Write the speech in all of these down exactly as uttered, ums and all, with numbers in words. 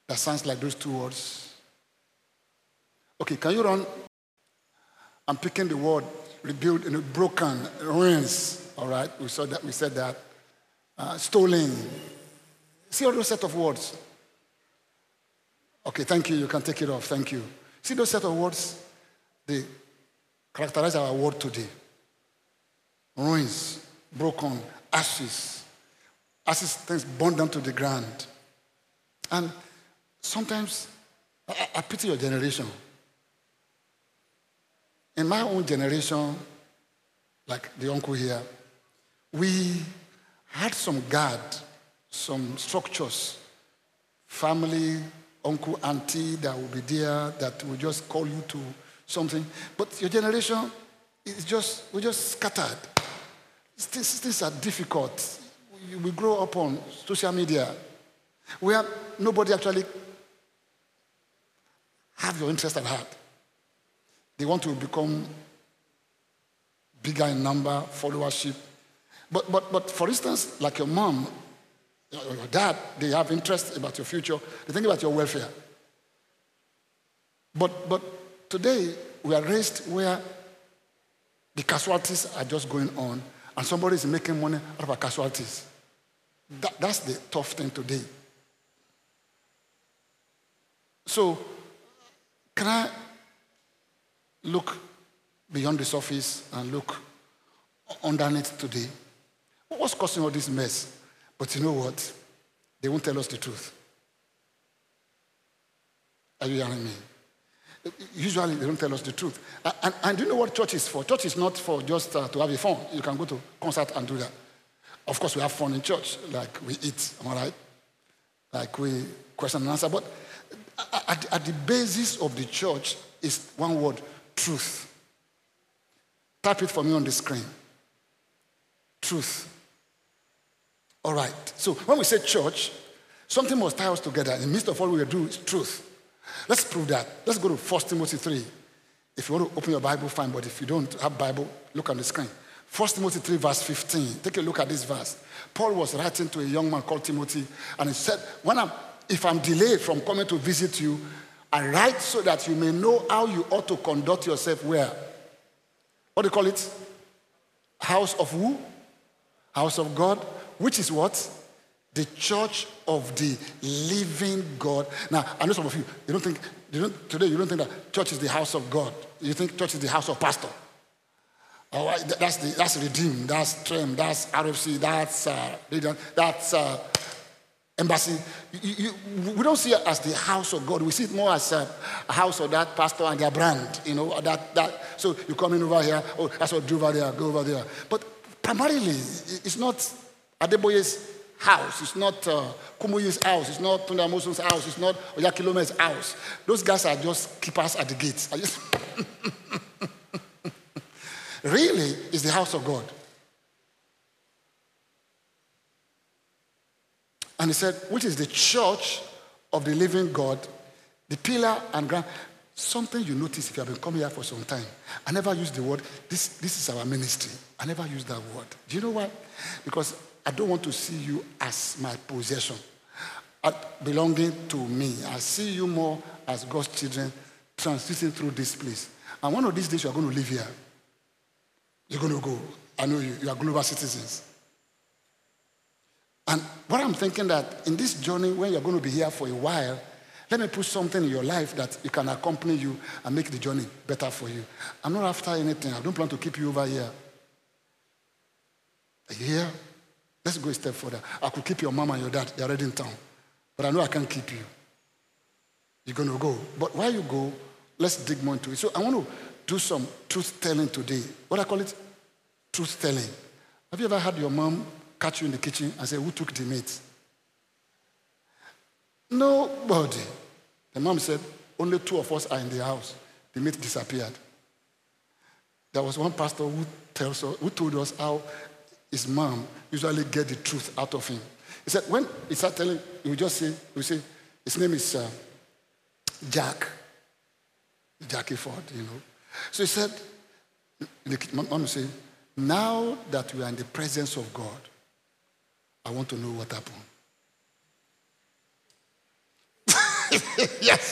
that sounds like those two words? Okay, can you run? I'm picking the word rebuild, you know, broken, ruins. All right, we saw that. We said that. Uh, stolen. See all those set of words. Okay, thank you. You can take it off. Thank you. See those set of words? They characterize our world today. Ruins, broken, ashes. Ashes, things burned down to the ground. And sometimes, I, I pity your generation. In my own generation, like the uncle here, we had some guard, some structures, family, uncle, auntie that will be there, that will just call you to something. But your generation is just, we're just scattered. Things, things are difficult. We grow up on social media where nobody actually have your interest at heart. They want to become bigger in number, followership. But, but, but for instance, like your mom, or your dad, they have interest about your future. They think about your welfare. But, but today, we are raised where the casualties are just going on and somebody is making money out of our casualties. That, that's the tough thing today. So, can I look beyond the surface and look underneath today? What's causing all this mess? But you know what? They won't tell us the truth. Are you hearing me? Usually they don't tell us the truth. And, and, and do you know what church is for? Church is not for just uh, to have a fun. You can go to concert and do that. Of course, we have fun in church, like we eat, am I right? Like we question and answer. But at, at the basis of the church is one word, truth. Type it for me on the screen. Truth. All right. So when we say church, something must tie us together. In the midst of all we do is truth. Let's prove that. Let's go to First Timothy three. If you want to open your Bible, fine. But if you don't have Bible, look on the screen. First Timothy three, verse fifteen. Take a look at this verse. Paul was writing to a young man called Timothy, and he said, "When I'm, if I'm delayed from coming to visit you, I write so that you may know how you ought to conduct yourself where? What do you call it? House of who? House of God, which is what? The church of the living God." Now, I know some of you, you don't think, you don't, today you don't think that church is the house of God. You think church is the house of pastor. All right, that's the that's Redeem, that's Trem, that's R F C, that's uh, that's uh, Embassy. You, you, we don't see it as the house of God. We see it more as a, a house of that pastor and their brand. You know that that. So you come in over here. Oh, that's what do over there. Go over there. But primarily, it's not Adeboye's house. It's not uh, Kumuyi's house. It's not Tunda Amosun's house. It's not Oyakilome's house. Those guys are just keepers at the gates. I just really, it's the house of God. And he said, which is the church of the living God, the pillar and ground. Something you notice if you have been coming here for some time. I never use the word, this, this is our ministry. I never use that word. Do you know why? Because I don't want to see you as my possession, belonging to me. I see you more as God's children transiting through this place. And one of these days you are going to live here. You're going to go. I know you. You are global citizens. And what I'm thinking that in this journey, when you're going to be here for a while, let me put something in your life that it can accompany you and make the journey better for you. I'm not after anything. I don't plan to keep you over here. Are you here? Let's go a step further. I could keep your mom and your dad. They're already in town. But I know I can't keep you. You're going to go. But while you go, let's dig more into it. So I want to do some truth-telling today. What I call it? Truth-telling. Have you ever had your mom catch you in the kitchen and say, who took the meat? Nobody. The mom said, only two of us are in the house. The meat disappeared. There was one pastor who, tells us, who told us how his mom usually get the truth out of him. He said, when he started telling, he would just say, he would say, his name is uh, Jack. Jackie Ford, you know. So he said, mom would say, now that we are in the presence of God, I want to know what happened. Yes,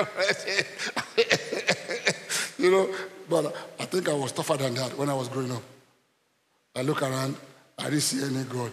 you know, but I think I was tougher than that when I was growing up. I look around, I didn't see any God.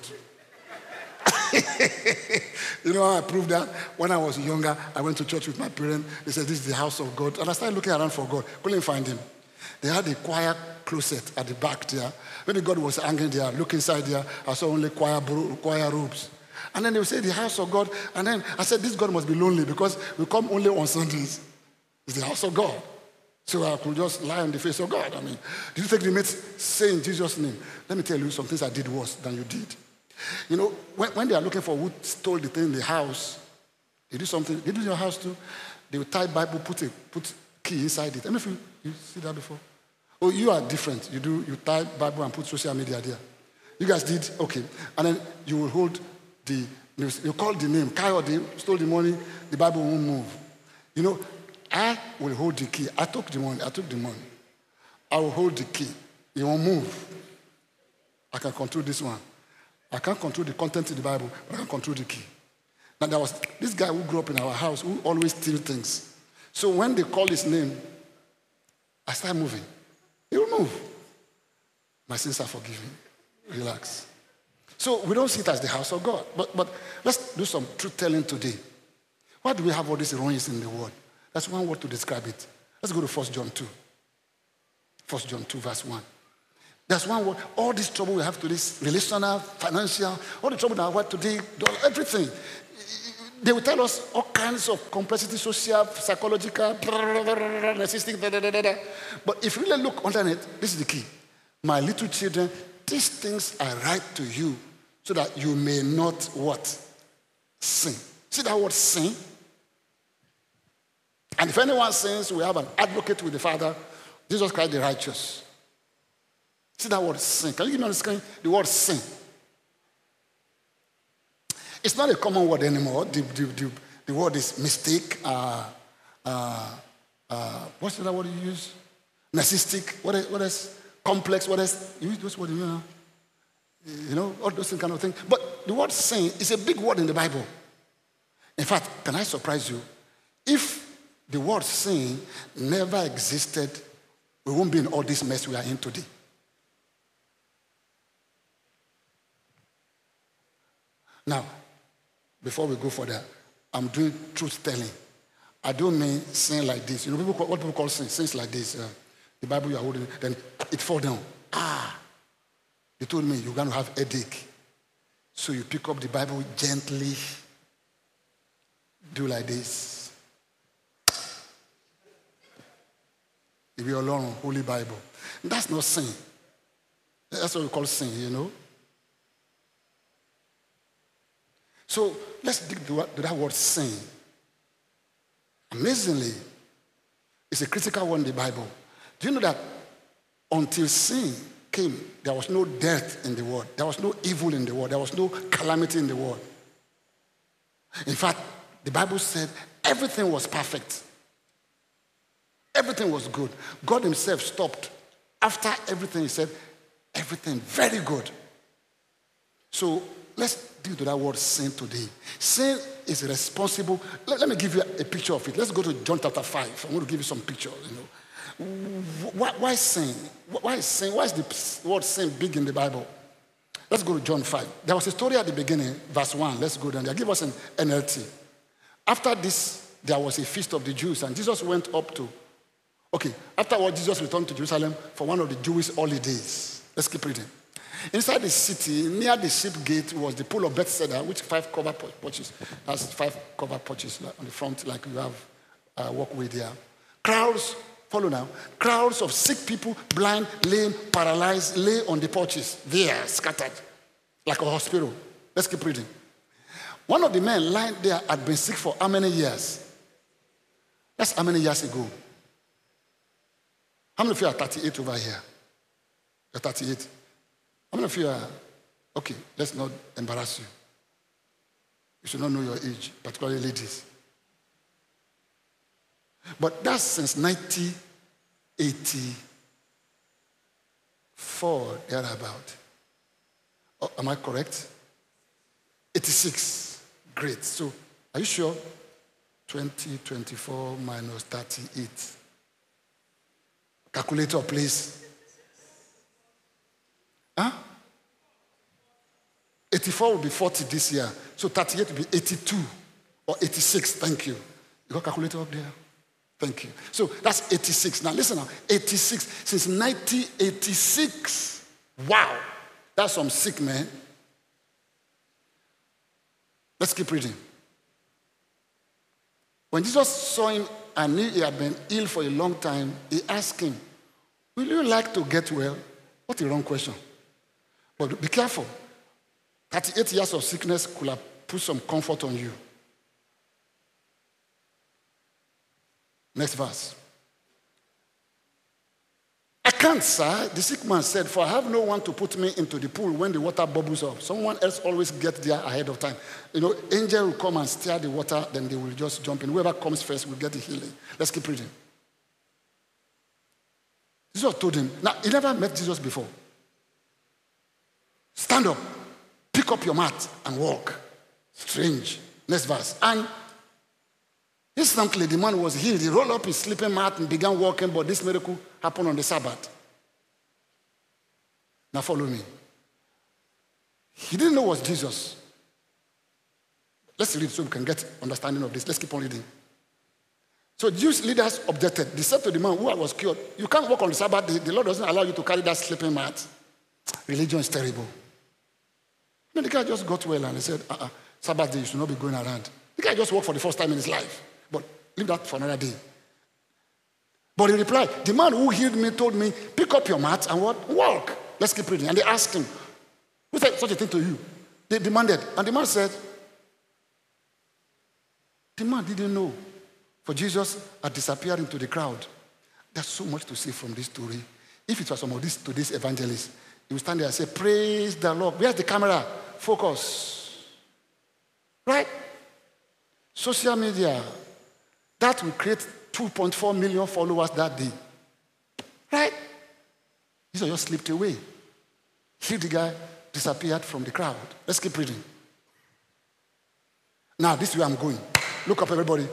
You know how I proved that? When I was younger, I went to church with my parents. They said, this is the house of God. And I started looking around for God. Couldn't find him. They had a choir closet at the back there. Maybe God was hanging there. Look inside there. I saw only choir, choir robes. And then they would say, the house of God. And then I said, this God must be lonely because we come only on Sundays. It's the house of God. So I could just lie on the face of God. I mean, do you think they made say in Jesus' name? Let me tell you some things I did worse than you did. You know, when, when they are looking for who stole the thing in the house, they do something. They do in your house too. They will tie Bible, put a put key inside it. Let me feel, you see that before? Oh, you are different. You do, you tie Bible and put social media there. You guys did, okay. And then you will hold the, you call the name. Kayode stole the money, the Bible won't move. You know, I will hold the key. I took the money, I took the money. I will hold the key. It won't move. I can control this one. I can't control the content in the Bible, but I can control the key. Now, there was this guy who grew up in our house who always steals things. So when they call his name, I start moving. He will move. My sins are forgiven. Relax. So we don't see it as the house of God. But, but let's do some truth-telling today. Why do we have all these ruins in the world? That's one word to describe it. Let's go to First John two. First John two, verse one. That's one word. All this trouble we have today, relational, financial, all the trouble that we have today, everything. They will tell us all kinds of complexity, social, psychological, narcissistic, da, da, da, da, da. But if you really look underneath, this is the key. My little children, these things I write to you so that you may not what? Sin. See that word sin? And if anyone sins, we have an advocate with the Father, Jesus Christ the righteous. See that word sin. Can you give me on the screen the word sin? It's not a common word anymore. The, the, the, the word is mistake. Uh, uh, uh, what's the other word you use? Narcissistic. What is, what is complex? What is, you use those words, you know? You know, all those kind of things. But the word sin is a big word in the Bible. In fact, can I surprise you? If the word sin never existed, we won't be in all this mess we are in today. Now, before we go further, I'm doing truth-telling. I don't mean sin like this. You know, people call, what people call sin? Sins like this. Uh, the Bible you are holding, then it fall down. Ah! They told me you're going to have a headache. So you pick up the Bible gently. Do like this. If you're alone, Holy Bible. That's not sin. That's what we call sin, you know. So let's dig to that word sin. Amazingly, it's a critical one in the Bible. Do you know that until sin came, there was no death in the world. There was no evil in the world. There was no calamity in the world. In fact, the Bible said everything was perfect. Everything was good. God himself stopped. After everything, he said, everything very good. So let's deal to that word sin today. Sin is responsible. Let, let me give you a picture of it. Let's go to John chapter five. I'm going to give you some pictures. You know, why, why sin? Why is sin? Why is the word sin big in the Bible? Let's go to John five. There was a story at the beginning, verse one. Let's go down there. Give us an N L T. After this, there was a feast of the Jews, and Jesus went up to. Okay, afterward, Jesus returned to Jerusalem for one of the Jewish holidays. Let's keep reading. Inside the city, near the sheep gate, was the pool of Bethesda, which five covered porches. That's five covered porches on the front, like you have a walkway there. Crowds, follow now. Crowds of sick people, blind, lame, paralyzed, lay on the porches. There, scattered, like a hospital. Let's keep reading. One of the men lying there had been sick for how many years? That's how many years ago? How many of you are thirty-eight over here? You're thirty-eight. How many of you are, okay, let's not embarrass you. You should not know your age, particularly ladies. But that's since nineteen eighty-four, thereabout. Oh, am I correct? eighty-six. Great. So, are you sure? twenty, twenty-four minus thirty-eight. Calculator, please. Huh? eighty-four will be forty this year. So thirty-eight will be eighty-two or eighty-six. Thank you. You got calculator up there? Thank you. So that's eighty-six. Now listen now. eighty-six. Since nineteen eighty-six. Wow. That's some sick man. Let's keep reading. When Jesus saw him and knew he had been ill for a long time, he asked him, will you like to get well? What a wrong question. But be careful. thirty-eight years of sickness could have put some comfort on you. Next verse. I can't, sir, the sick man said, for I have no one to put me into the pool when the water bubbles up. Someone else always gets there ahead of time. You know, angel will come and stir the water, then they will just jump in. Whoever comes first will get the healing. Let's keep reading. Jesus told him, now, he never met Jesus before. Stand up, pick up your mat, and walk. Strange. Next verse. And instantly, the man was healed. He rolled up his sleeping mat and began walking, but this miracle happened on the Sabbath. Now follow me. He didn't know it was Jesus. Let's read so we can get understanding of this. Let's keep on reading. So Jewish leaders objected. They said to the man who was cured, you can't walk on the Sabbath. The, the Lord doesn't allow you to carry that sleeping mat. Religion is terrible. Then the guy just got well and he said, uh-uh, Sabbath day, you should not be going around. The guy just walked for the first time in his life. But leave that for another day. But he replied, the man who healed me told me, pick up your mat and what? Walk. Let's keep reading. And they asked him, who said such a thing to you? They demanded. And the man said, the man didn't know. For Jesus had disappeared into the crowd. There's so much to see from this story. If it was some of these today's evangelists, he would stand there and say, praise the Lord. Where's the camera? Focus. Right? Social media. That will create two point four million followers that day. Right? These are just slipped away. Here the guy disappeared from the crowd. Let's keep reading. Now, this is where I'm going. Look up, everybody.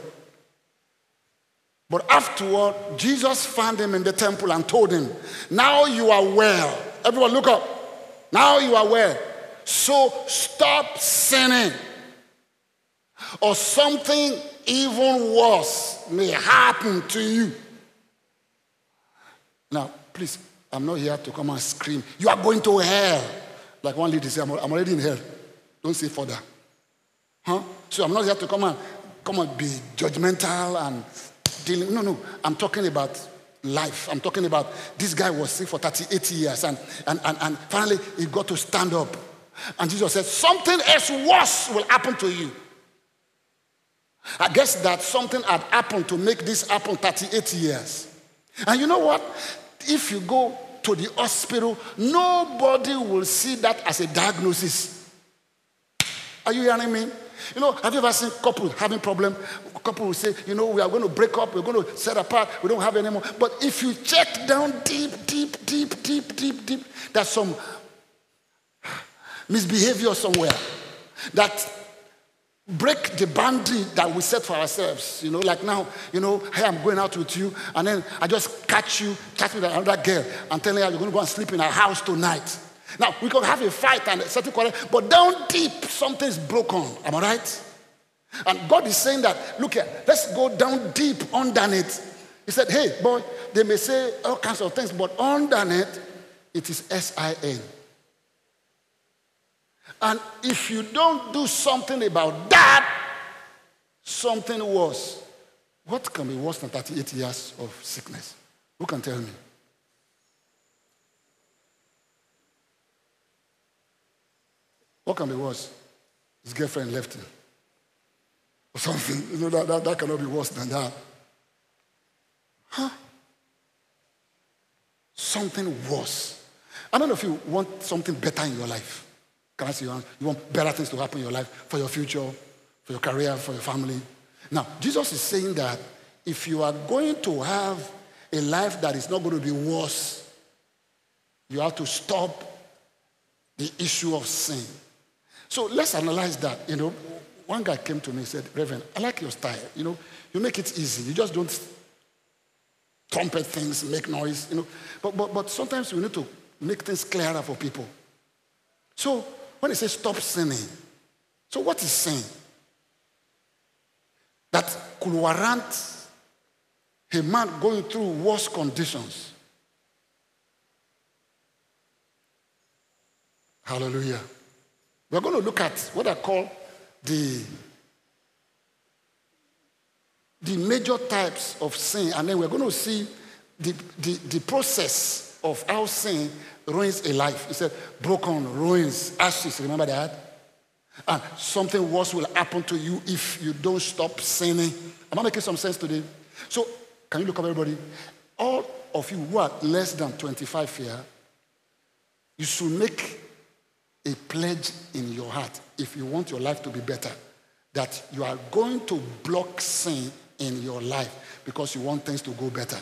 But afterward, Jesus found him in the temple and told him, now you are well. Everyone look up. Now you are well. So stop sinning. Or something even worse may happen to you. Now, please, I'm not here to come and scream, you are going to hell. Like one lady said, I'm already in hell. Don't say further. Huh? So I'm not here to come and come and be judgmental and dealing. No, no. I'm talking about life. I'm talking about this guy was sick for thirty-eight years and, and, and, and finally he got to stand up. And Jesus said, something else worse will happen to you. I guess that something had happened to make this happen thirty-eight years. And you know what? If you go to the hospital, nobody will see that as a diagnosis. Are you hearing me? You know, have you ever seen couples having problem? Couple will say, you know, we are going to break up, we're going to set apart, we don't have any more. But if you check down deep, deep, deep, deep, deep, deep, there's some misbehavior somewhere that break the boundary that we set for ourselves. You know, like now, you know, hey, I'm going out with you, and then I just catch you, catch me with another girl, and tell her you're going to go and sleep in our house tonight. Now, we can have a fight and a certain quarrel, but down deep, something's broken. Am I right? And God is saying that, look here, let's go down deep underneath. He said, hey, boy, they may say all kinds of things, but underneath, it is S I N. And if you don't do something about that, something worse. What can be worse than thirty-eight years of sickness? Who can tell me? What can be worse? His girlfriend left him. Or something. You know, that, that, that cannot be worse than that. Huh? Something worse. How many of you want something better in your life? Can I see you? You want better things to happen in your life, for your future, for your career, for your family. Now, Jesus is saying that if you are going to have a life that is not going to be worse, you have to stop the issue of sin. So let's analyze that. You know, one guy came to me and said, Reverend, I like your style. You know, you make it easy. You just don't trumpet things, make noise, you know. But, but, but sometimes we need to make things clearer for people. So when he says stop sinning, so what is sin? That could warrant a man going through worse conditions. Hallelujah. We're going to look at what I call the, the major types of sin, and then we're going to see the, the, the process of how sin ruins a life. He said, broken, ruins, ashes. Remember that? And something worse will happen to you if you don't stop sinning. Am I making some sense today? So, can you look up, everybody? All of you who are less than twenty-five here, you should make a pledge in your heart, if you want your life to be better, that you are going to block sin in your life because you want things to go better.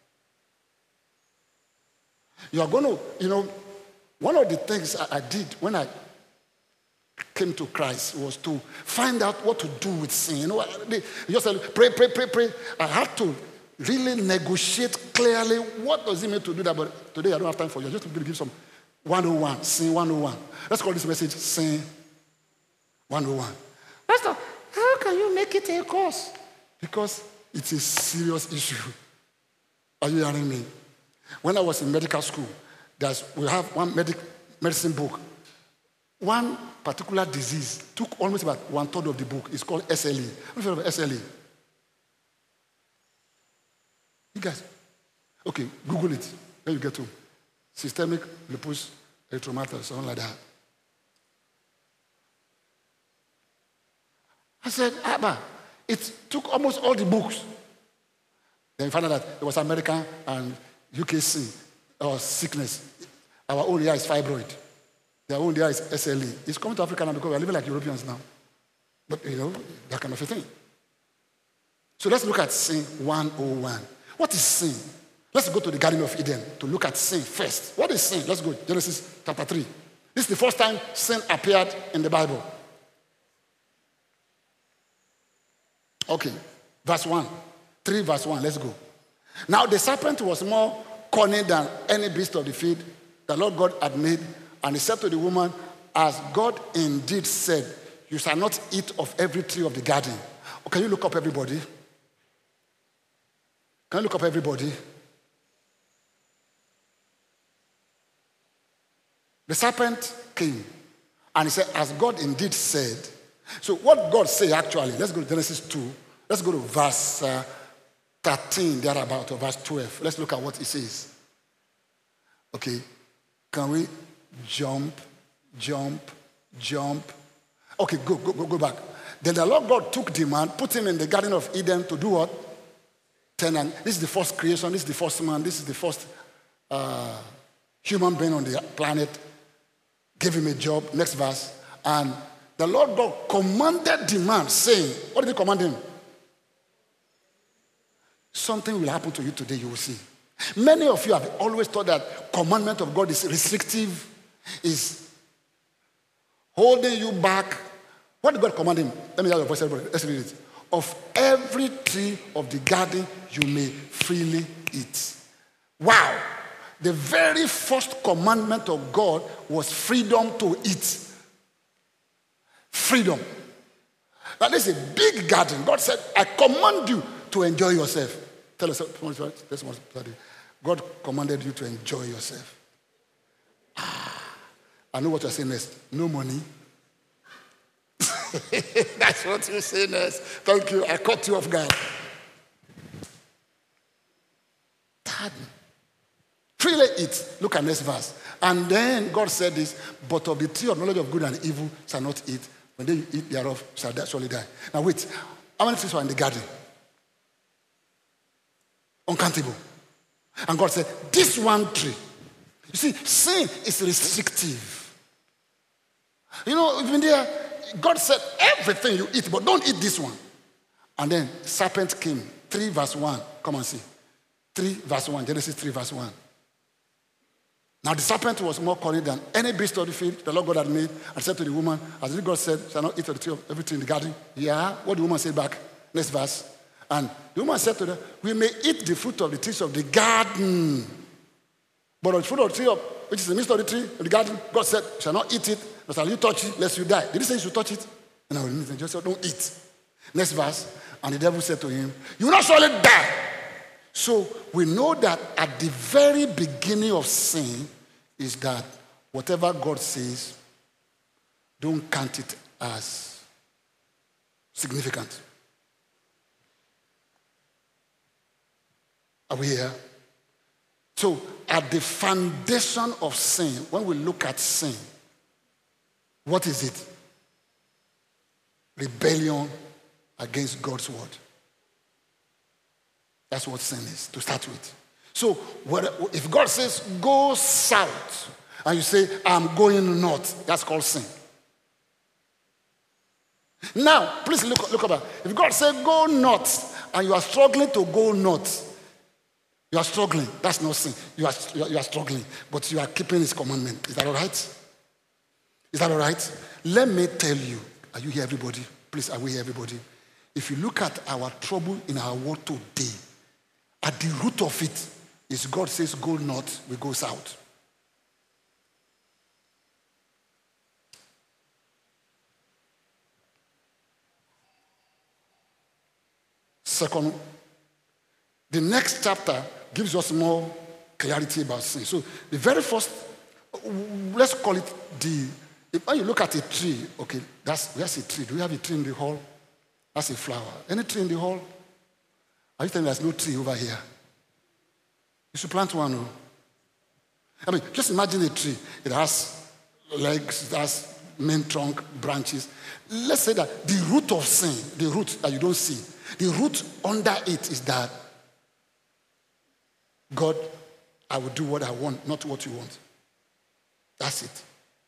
You are going to, you know, one of the things I, I did when I came to Christ was to find out what to do with sin. You know, they just said, pray, pray, pray, pray. I had to really negotiate clearly what does it mean to do that. But today I don't have time for you. I'm just going to give some one oh one, sin one oh one. Let's call this message sin one oh one. Pastor, how can you make it a course? Because it's a serious issue. Are you hearing me? When I was in medical school, there's, we have one medic, medicine book. One particular disease took almost about one third of the book. It's called S L E. What do you know about S L E? You guys? Okay, Google it when you get to systemic lupus erythematosus, something like that. I said, Abba, it took almost all the books. Then we found out that it was American and U K C or sickness. Our own here is fibroid. Their own here is S L E. It's coming to Africa now because we're living like Europeans now. But, you know, that kind of a thing. So let's look at sin one oh one. What is sin? Let's go to the Garden of Eden to look at sin first. What is sin? Let's go. Genesis chapter three. This is the first time sin appeared in the Bible. Okay, verse one. three verse one, let's go. Now the serpent was more cunning than any beast of the field the Lord God had made. And he said to the woman, as God indeed said, you shall not eat of every tree of the garden. Oh, can you look up, everybody? Can you look up, everybody? The serpent came and he said, as God indeed said. So what God said actually, let's go to Genesis two. Let's go to verse uh, thirteen, thereabout, or verse twelve. Let's look at what it says. Okay. Can we jump, jump, jump? Okay, go, go, go, go back. Then the Lord God took the man, put him in the Garden of Eden to do what? Tenant. This is the first creation. This is the first man. This is the first uh, human being on the planet. Gave him a job. Next verse. And the Lord God commanded the man, saying, what did he command him? Something will happen to you today, you will see. Many of you have always thought that commandment of God is restrictive, is holding you back. What did God command him? Let me hear your voice, everybody. Let's read it. Of every tree of the garden you may freely eat. Wow. The very first commandment of God was freedom to eat. Freedom. Now this is a big garden. God said, I command you to enjoy yourself. Tell us, God commanded you to enjoy yourself. Ah, I know what you're saying next. No money. That's what you say next. Thank you. I caught you off guard. Pardon. Freely eat. Look at next verse. And then God said this, but of the tree of knowledge of good and evil shall not eat. When they eat thereof, shall surely die. Now wait. How many trees were in the garden? Uncountable. And God said, this one tree. You see, sin is restrictive. You know, even there, God said, everything you eat, but don't eat this one. And then serpent came. three verse one. Come and see. three verse one. Genesis three verse one. Now the serpent was more cunning than any beast of the field the Lord God had made, and said to the woman, as the God said, shall not eat of the tree of every tree in the garden. Yeah, what the woman said back? Next verse. And the woman said to them, we may eat the fruit of the trees of the garden. But of the fruit of the tree, of, which is the midst of the tree of the garden, God said, shall not eat it, nor shall you touch it, lest you die. Did he say you should touch it? No, he just said, don't eat. Next verse. And the devil said to him, you will not surely die. So we know that at the very beginning of sin is that whatever God says, don't count it as significant. Are we here? So at the foundation of sin, when we look at sin, what is it? Rebellion against God's word. That's what sin is, to start with. So if God says, go south, and you say, I'm going north, that's called sin. Now, please look, look about. If God says, go north, and you are struggling to go north, you are struggling. That's not sin. You are, you are, you are struggling, but you are keeping his commandment. Is that all right? Is that all right? Let me tell you, are you here, everybody? Please, are we here, everybody? If you look at our trouble in our world today, at the root of it is God says go north, we go south. Second, the next chapter gives us more clarity about sin. So the very first, let's call it the, if when you look at a tree, okay, that's, that's a tree. Do we have a tree in the hall? That's a flower. Any tree in the hall? Are you telling me there's no tree over here? You should plant one. No? I mean, just imagine a tree. It has legs, it has main trunk, branches. Let's say that the root of sin, the root that you don't see, the root under it is that God, I will do what I want, not what you want. That's it.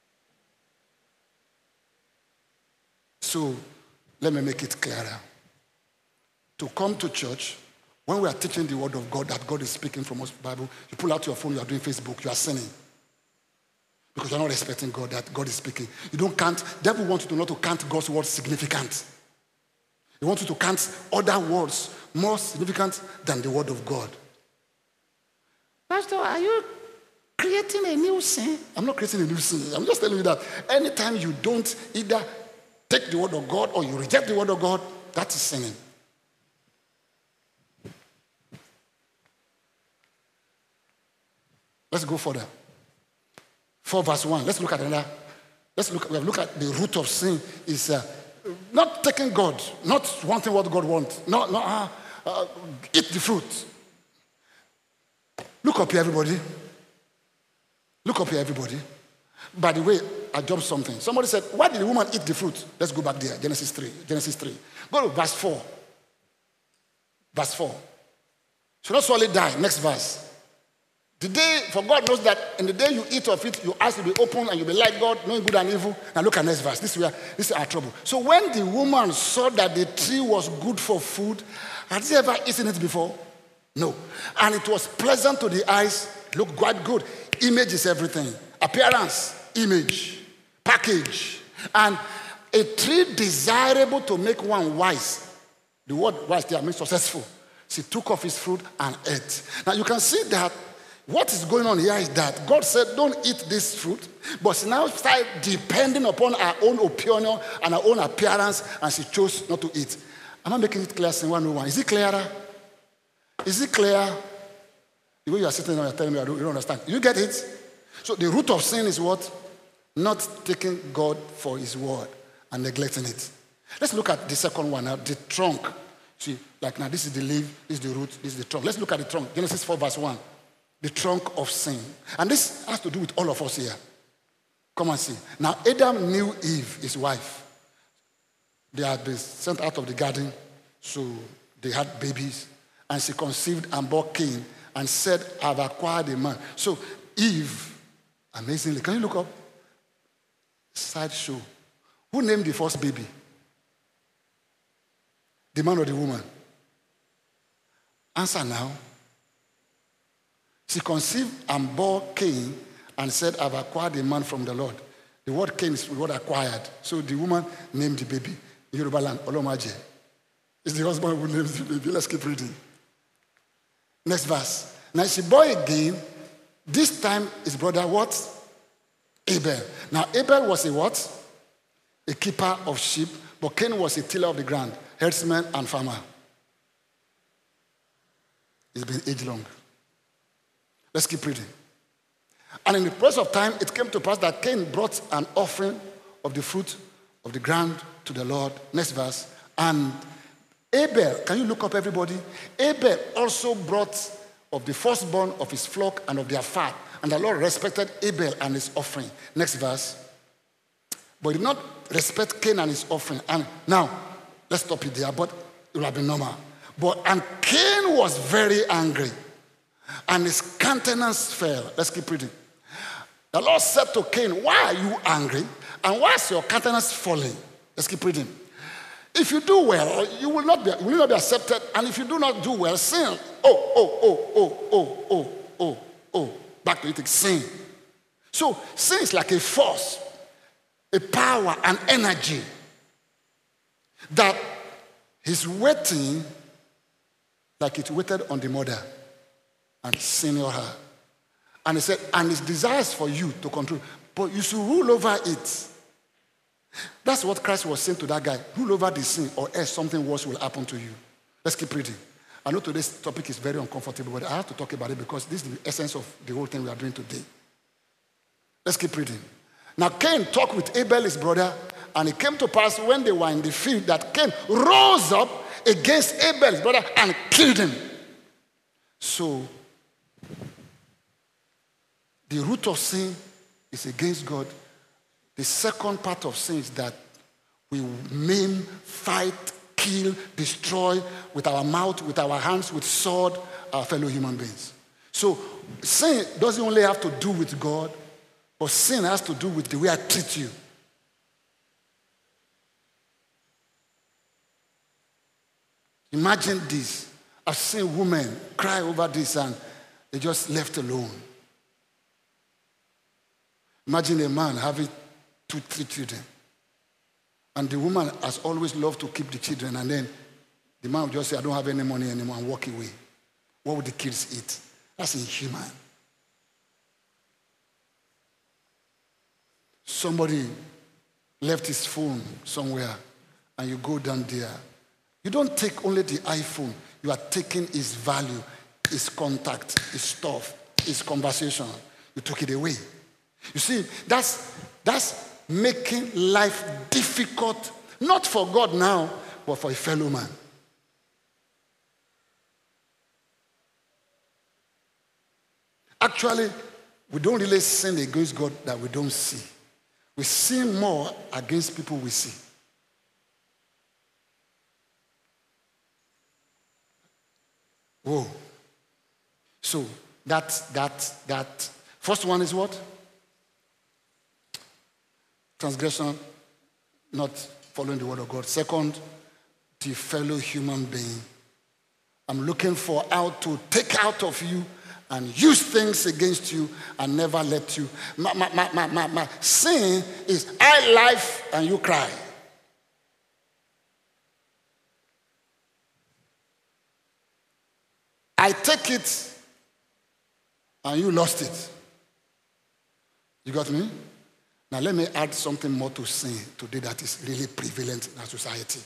So, let me make it clearer. To come to church, when we are teaching the word of God, that God is speaking from us, Bible, you pull out your phone, you are doing Facebook, you are sinning. Because you're not respecting God, that God is speaking. You don't count, devil wants you to not to count God's word significant. He wants you to count other words more significant than the word of God. Pastor, are you creating a new sin? I'm not creating a new sin. I'm just telling you that anytime you don't either take the word of God or you reject the word of God, that is sinning. Let's go further. four verse one. Let's look at another. Let's look. We have looked at the root of sin is uh, not taking God, not wanting what God wants. Not, not uh, uh, eat the fruit. Look up here, everybody. Look up here, everybody. By the way, I dropped something. Somebody said, why did the woman eat the fruit? Let's go back there. Genesis three. Genesis three. Go to verse four. Verse four. Should not surely die. Next verse. The day, for God knows that in the day you eat of it, your eyes will be open and you'll be like God, knowing good and evil. Now look at next verse. This is where this is our trouble. So when the woman saw that the tree was good for food, had she ever eaten it before? No. And it was pleasant to the eyes, looked quite good. Image is everything. Appearance, image, package. And a tree desirable to make one wise. The word wise there means successful. She took off his fruit and ate. Now you can see that what is going on here is that God said, don't eat this fruit, but she now started depending upon her own opinion and her own appearance, and she chose not to eat. Am I making it clear, Sin one oh one? Is it clearer? Is it clear? The way you are sitting there, you're telling me, I don't, you don't understand. You get it? So the root of sin is what? Not taking God for his word and neglecting it. Let's look at the second one now, the trunk. See, like now, this is the leaf, this is the root, this is the trunk. Let's look at the trunk. Genesis four, verse one. The trunk of sin. And this has to do with all of us here. Come and see. Now, Adam knew Eve, his wife. They had been sent out of the garden, so they had babies. And she conceived and bore Cain and said, I've acquired a man. So, Eve, amazingly, can you look up? Sideshow. Who named the first baby? The man or the woman? Answer now. She conceived and bore Cain and said, I've acquired a man from the Lord. The word Cain is the word acquired. So the woman named the baby in Yoruba land, Olomaje. It's the husband who names the baby. Let's keep reading. Next verse. Now she bore again. This time his brother what? Abel. Now Abel was a what? A keeper of sheep. But Cain was a tiller of the ground, herdsman and farmer. It's been age long. Let's keep reading. And in the process of time, it came to pass that Cain brought an offering of the fruit of the ground to the Lord. Next verse. And Abel, can you look up everybody? Abel also brought of the firstborn of his flock and of their fat. And the Lord respected Abel and his offering. Next verse. But he did not respect Cain and his offering. And now, let's stop it there, but it will have been normal. But, and Cain was very angry, and his countenance fell. Let's keep reading. The Lord said to Cain, why are you angry? And why is your countenance falling? Let's keep reading. If you do well, you will not be, you will not be accepted. And if you do not do well, sin. Oh, oh, oh, oh, oh, oh, oh, oh. Back to it, sin. So sin is like a force, a power, an energy that is waiting like it waited on the mother and senior her. And he said, and it desires for you to control, but you should rule over it. That's what Christ was saying to that guy. Rule over the sin, or else something worse will happen to you. Let's keep reading. I know today's topic is very uncomfortable, but I have to talk about it because this is the essence of the whole thing we are doing today. Let's keep reading. Now Cain talked with Abel, his brother, and it came to pass when they were in the field that Cain rose up against Abel, his brother, and killed him. So, the root of sin is against God. The second part of sin is that we maim, fight, kill, destroy with our mouth, with our hands, with sword, our fellow human beings. So, sin doesn't only have to do with God, but sin has to do with the way I treat you. Imagine this. I've seen women cry over this and they just left alone. Imagine a man having two, three children. And the woman has always loved to keep the children, and then the man will just say, I don't have any money anymore, and walk away. What would the kids eat? That's inhuman. Somebody left his phone somewhere, and you go down there. You don't take only the iPhone. You are taking his value, his contact, his stuff, his conversation. You took it away. You see, that's, that's making life difficult, not for God now, but for a fellow man. Actually, we don't really sin against God that we don't see. We sin more against people we see. Whoa. So, that, that, that. First one is what? Transgression, not following the word of God. Second, the fellow human being. I'm looking for how to take out of you and use things against you and never let you. My, my, my, my, my, my sin is I laugh and you cry. I take it and you lost it. You got me? Now let me add something more to sin today that is really prevalent in our society.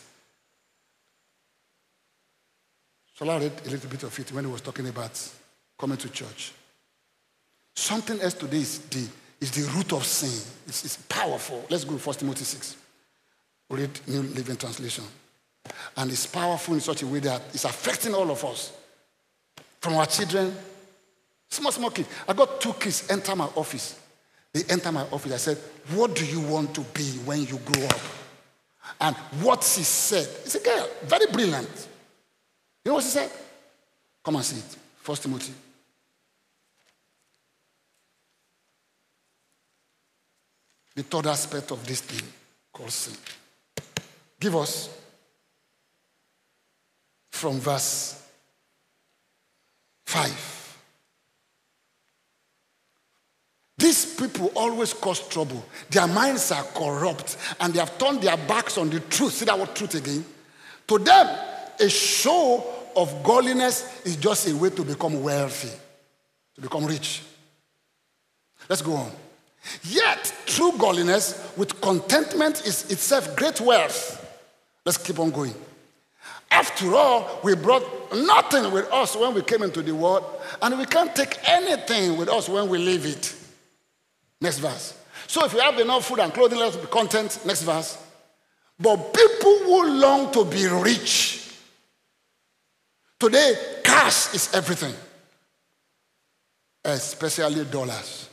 So I read a little bit of it when he was talking about coming to church. Something else today is the, is the root of sin. It's, it's powerful. Let's go to First Timothy six. Read New Living Translation. And it's powerful in such a way that it's affecting all of us. From our children, small, small kids. I got two kids enter my office. They enter my office. I said, what do you want to be when you grow up? And what she said, it's a girl, very brilliant. You know what she said? Come and see it. First Timothy. The third aspect of this thing called sin. Give us from verse five. This people always cause trouble. Their minds are corrupt and they have turned their backs on the truth. See that word truth again? To them, a show of godliness is just a way to become wealthy, to become rich. Let's go on. Yet, true godliness with contentment is itself great wealth. Let's keep on going. After all, we brought nothing with us when we came into the world, and we can't take anything with us when we leave it. Next verse. So if you have enough food and clothing, let us be content. Next verse. But people who long to be rich. Today, cash is everything. Especially dollars.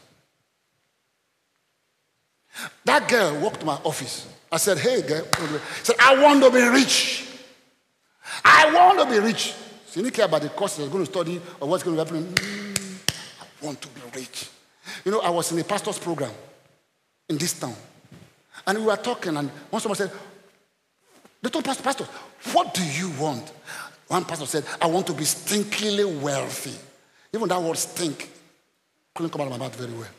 That girl walked to my office. I said, hey girl. She said, I want to be rich. I want to be rich. She didn't care about the course I was going to study or what's going to happen. Mm, I want to be rich. You know, I was in a pastor's program in this town. And we were talking, and one someone said, they told pastor, pastor, what do you want? One pastor said, I want to be stinkily wealthy. Even that word stink couldn't come out of my mouth very well.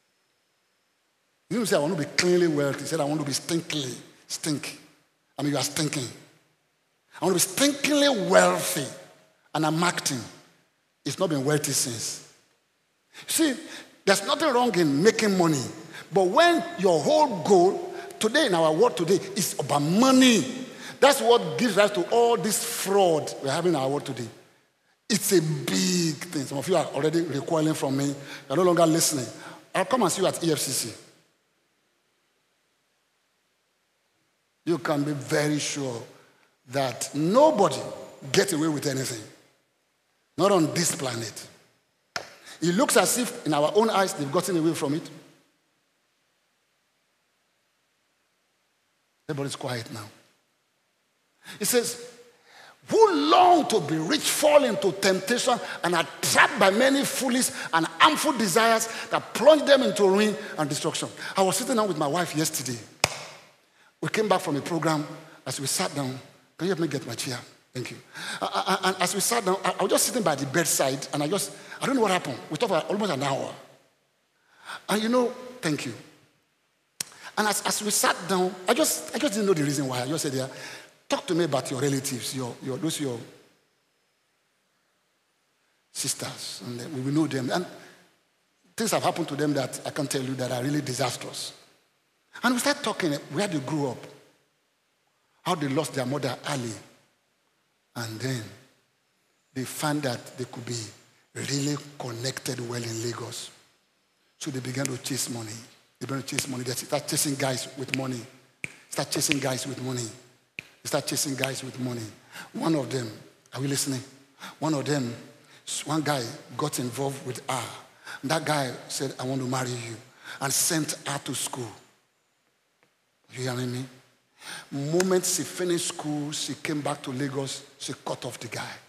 He didn't say, I want to be cleanly wealthy. He said, I want to be stinkily, stink. I mean, you are stinking. I want to be stinkingly wealthy. And I'm acting. It's not been wealthy since. See, there's nothing wrong in making money. But when your whole goal today in our world today is about money, that's what gives rise to all this fraud we're having in our world today. It's a big thing. Some of you are already recoiling from me. You're no longer listening. I'll come and see you at E F C C. You can be very sure that nobody gets away with anything. Not on this planet. It looks as if in our own eyes they've gotten away from it. Everybody's quiet now. It says, who long to be rich fall into temptation and are trapped by many foolish and harmful desires that plunge them into ruin and destruction. I was sitting down with my wife yesterday. We came back from a program. As we sat down, can you help me get my chair? Thank you. And as we sat down, I was just sitting by the bedside, and I just, I don't know what happened. We talked for almost an hour. And you know, thank you. And as, as we sat down, I just, I just didn't know the reason why. I just said, yeah, talk to me about your relatives, your, your, those your sisters, and we will know them. And things have happened to them that I can tell you that are really disastrous. And we start talking where they grew up, how they lost their mother early, and then they found that they could be really connected well in Lagos. So they began to chase money. They began to chase money. They start chasing guys with money. Start chasing guys with money. They start chasing guys with money. One of them, are we listening? One of them, one guy got involved with her. And that guy said, I want to marry you, and sent her to school. You hearing me? Moment she finished school, she came back to Lagos, she cut off the guy.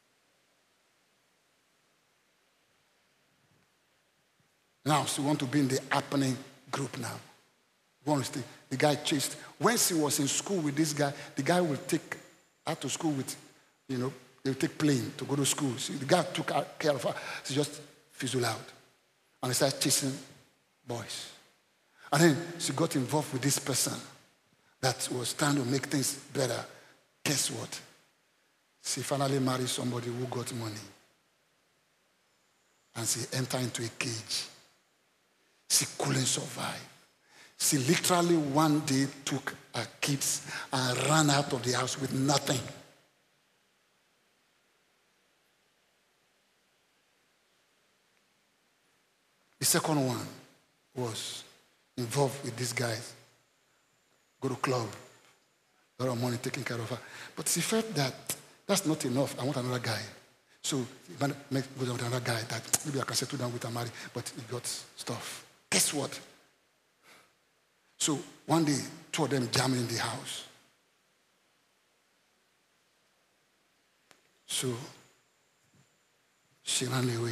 Now she wants to be in the happening group now. The guy chased. When she was in school with this guy, the guy will take her to school with, you know, they'll take plane to go to school. See, the guy took care of her. She just fizzled out. And he started chasing boys. And then she got involved with this person that was trying to make things better. Guess what? She finally married somebody who got money. And she entered into a cage. She couldn't survive. She literally one day took her kids and ran out of the house with nothing. The second one was involved with these guys. Go to club, a lot of money taking care of her. But she felt that that's not enough. I want another guy. So he goes with another guy that maybe I can settle down with and marry, but he got stuff. Guess what? So one day, two of them jammed in the house. So she ran away.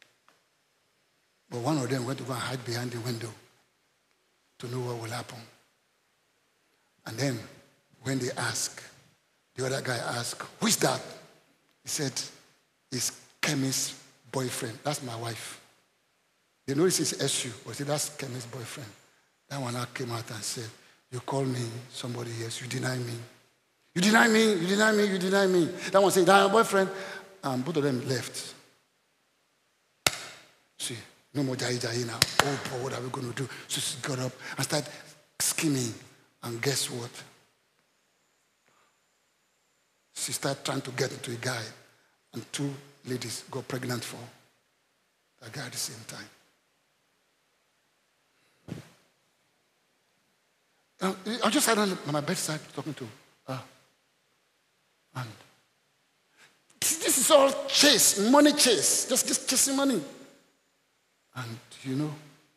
But one of them went to go and hide behind the window to know what will happen. And then when they asked, the other guy asked, who is that? He said, it's Kemi's boyfriend. That's my wife. They know this is S U, but see, that's Kemi's boyfriend. That one now came out and said, you call me somebody else, you deny me. You deny me, you deny me, you deny me. That one said, that's your boyfriend. And both of them left. See, no more jai jai now. Oh, boy, what are we going to do? So she got up and started scheming. And guess what? She started trying to get into a guy. And two ladies got pregnant for that guy at the same time. Now, I just sat on my bedside talking to her. And this is all chase, money chase. Just, just chasing money. And you know,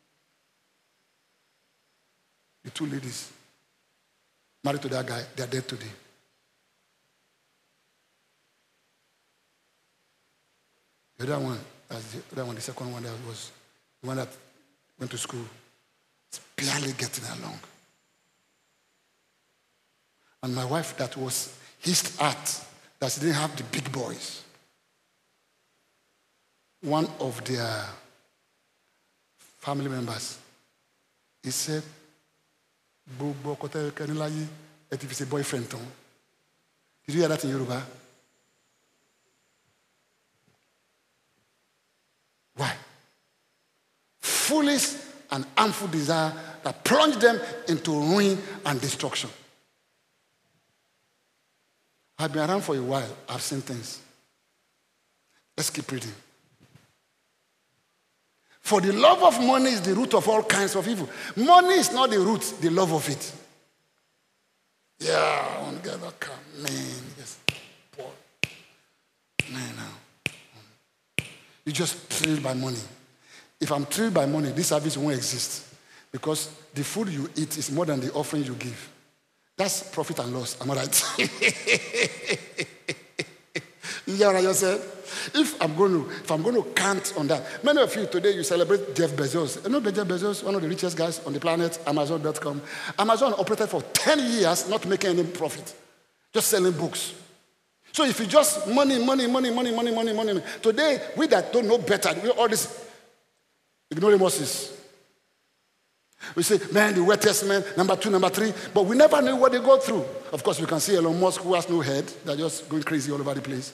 the two ladies married to that guy, they're dead today. The other one, as the other one, the second one that was the one that went to school, is barely getting along. And my wife, that was his art, that she didn't have the big boys. One of their family members, he said, Bobo Kotel Kanilayi, if it's a boyfriend. Did you hear that in Yoruba? Why? Foolish and harmful desire that plunge them into ruin and destruction. I've been around for a while. I've seen things. Let's keep reading. For the love of money is the root of all kinds of evil. Money is not the root, the love of it. Yeah, I want to get that car. Man, yes. Poor. Man, now. You just thrilled by money. If I'm thrilled by money, this service won't exist. Because the food you eat is more than the offering you give. That's profit and loss. Am I right? You hear what I just said? If I'm going to, if I'm going to count on that, many of you today you celebrate Jeff Bezos. You know Jeff Bezos, one of the richest guys on the planet, Amazon dot com. Amazon operated for ten years, not making any profit, just selling books. So if you just money, money, money, money, money, money, money, today we that don't know better, we all this ignoramuses. We say, man, the wettest man, number two, number three, but we never knew what they go through. Of course, we can see Elon Musk, who has no head, they're just going crazy all over the place.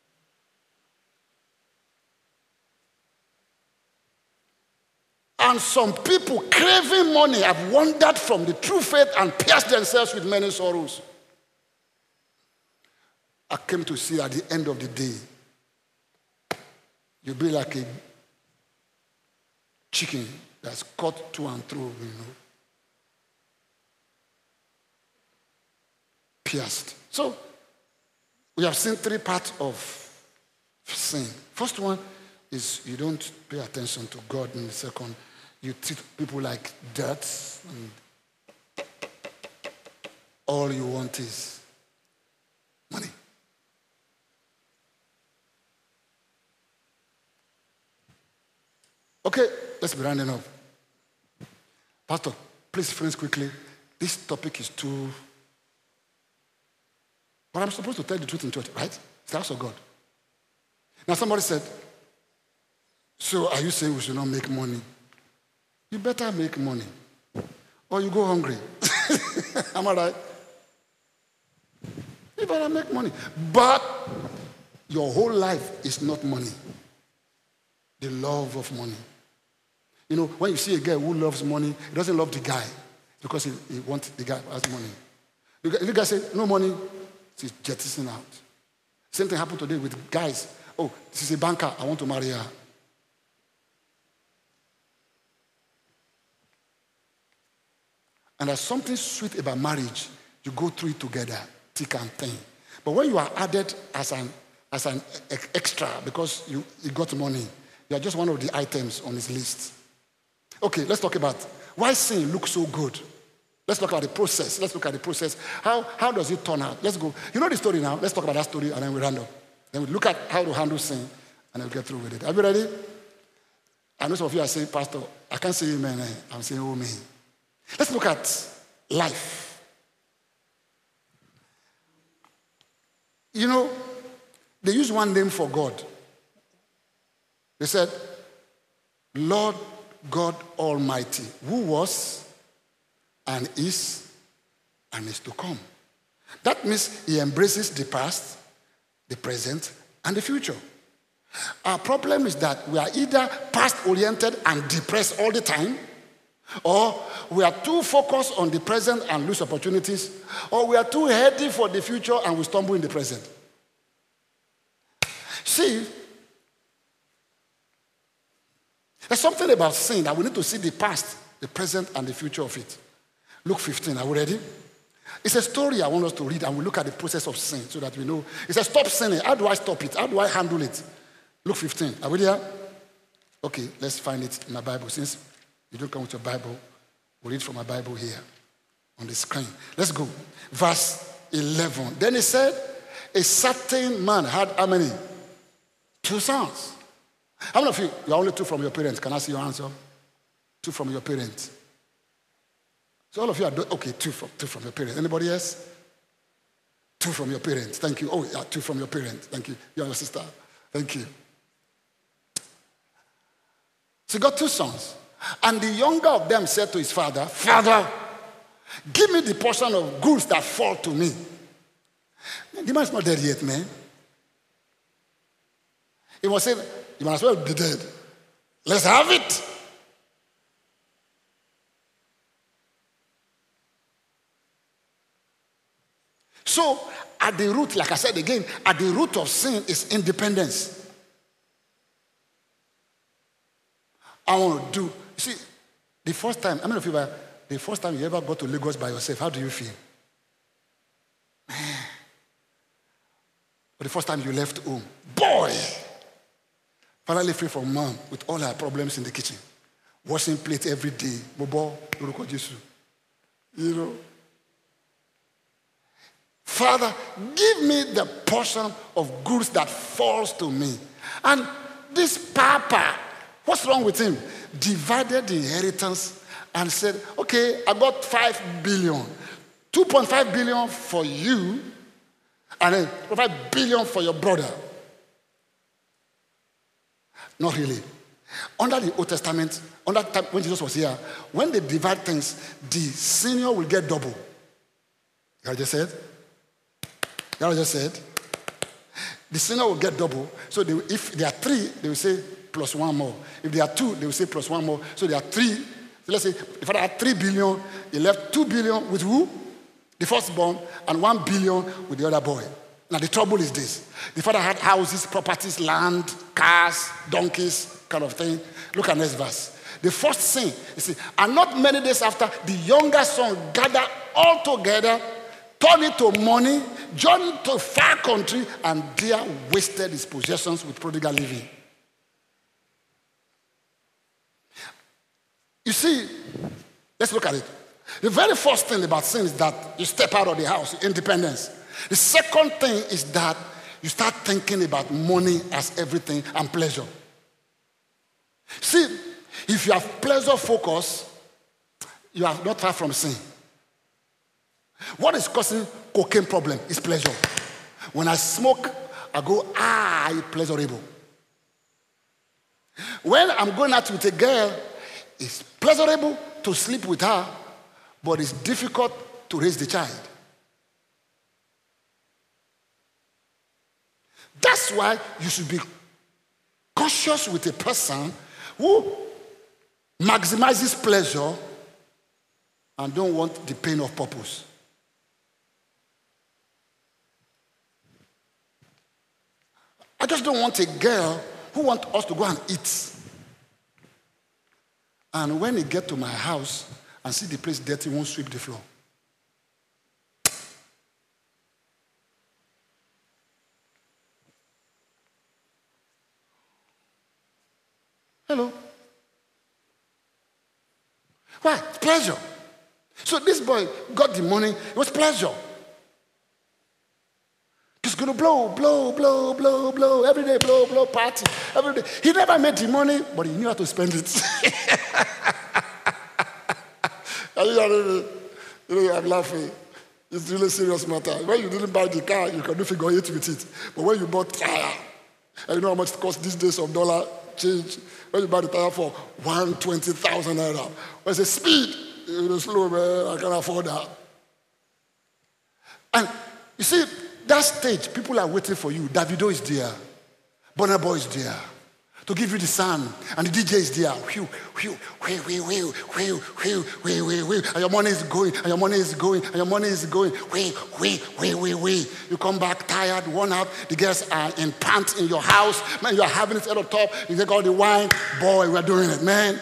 And some people craving money have wandered from the true faith and pierced themselves with many sorrows. I came to see at the end of the day, you'll be like a chicken that's cut to and through, you know. Pierced. So, we have seen three parts of sin. First one is you don't pay attention to God. And the second, you treat people like dirt. And all you want is money. Okay, let's be rounding up. Pastor, please finish quickly. This topic is too... But I'm supposed to tell the truth in church, right? It's the house of God. Now somebody said, so are you saying we should not make money? You better make money. Or you go hungry. Am I right? You better make money. But your whole life is not money. The love of money. You know, when you see a guy who loves money, he doesn't love the guy because he, he wants the guy who has money. If the guy says, no money, he's jettisoning out. Same thing happened today with guys. Oh, this is a banker, I want to marry her. And there's something sweet about marriage. You go through it together, thick and thin. But when you are added as an, as an extra because you, you got money, you are just one of the items on his list. Okay, let's talk about why sin looks so good. Let's talk about the process. Let's look at the process. How, how does it turn out? Let's go. You know the story now. Let's talk about that story and then we round up. Then we look at how to handle sin and then we'll get through with it. Are you ready? I know some of you are saying, Pastor, I can't say amen. I'm saying, oh, me. Let's look at life. You know, they use one name for God. They said, Lord God Almighty, who was and is and is to come. That means he embraces the past, the present, and the future. Our problem is that we are either past-oriented and depressed all the time, or we are too focused on the present and lose opportunities, or we are too heady for the future and we stumble in the present. See, there's something about sin that we need to see the past, the present, and the future of it. Luke fifteen, are we ready? It's a story I want us to read, and we look at the process of sin so that we know. It says, stop sinning. How do I stop it? How do I handle it? Luke fifteen, are we there? Okay, let's find it in my Bible. Since you don't come with your Bible, we'll read from my Bible here on the screen. Let's go. Verse eleven. Then he said, a certain man had how many? Two sons. How many of you, you're only two from your parents? Can I see your answer? Two from your parents. So all of you are, do- okay, two from, two from your parents. Anybody else? Two from your parents. Thank you. Oh, yeah, two from your parents. Thank you. You and your sister. Thank you. So he got two sons. And the younger of them said to his father, Father, give me the portion of goods that fall to me. The man's not dead yet, man. He was saying, you might as well be dead. Let's have it. So, at the root, like I said again, at the root of sin is independence. I want to do, you see, the first time, how many of you were, the first time you ever got to Lagos by yourself, how do you feel? Or the first time you left home, boy, finally free from mom with all her problems in the kitchen, washing plates every day, Bobo, you know. Father, give me the portion of goods that falls to me. And this papa, what's wrong with him? Divided the inheritance and said, okay, I got five billion. two point five billion for you, and then five billion for your brother. Not really. Under the Old Testament, under time when Jesus was here, when they divide things, the senior will get double. You know what I just said? You know what I just said? The senior will get double. So they, if there are three, they will say plus one more. If there are two, they will say plus one more. So there are three. So let's say if I had three billion, he left two billion with who? The firstborn, and one billion with the other boy. Now the trouble is this. The father had houses, properties, land, cars, donkeys, kind of thing. Look at next verse. The first sin, you see, and not many days after, the younger son gathered all together, turned it to money, journeyed to a far country, and there wasted his possessions with prodigal living. You see, let's look at it. The very first thing about sin is that you step out of the house, independence. The second thing is that you start thinking about money as everything and pleasure. See, if you have pleasure focus, you are not far from sin. What is causing cocaine problem is pleasure. When I smoke, I go, ah, it's pleasurable. When I'm going out with a girl, it's pleasurable to sleep with her, but it's difficult to raise the child. That's why you should be cautious with a person who maximizes pleasure and don't want the pain of purpose. I just don't want a girl who wants us to go and eat. And when he get to my house and see the place dirty, he won't sweep the floor. Hello. Why? Pleasure. So this boy got the money. It was pleasure. He's going to blow, blow, blow, blow, blow. Every day, blow, blow, party. Every day. He never made the money, but he knew how to spend it. You know, I'm laughing. It's really serious matter. When you didn't buy the car, you can do figure eight with it. But when you bought tire, and you know how much it costs these days of dollar, change. When you buy the tire for one hundred twenty thousand naira. When it's speed, it's slow, man. I can't afford that. And you see, that stage, people are waiting for you. Davido is there. Burna Boy is there to give you the sound, and the D J is there. Whew, whew, whew, whew, whew, whew, whew, whew, whew, whew. And your money is going, and your money is going, and your money is going. Whew, whew, whew, whew, whew. You come back tired, worn out. The girls are in pants in your house. Man, you are having it at the top. You take all the wine. Boy, we're doing it, man.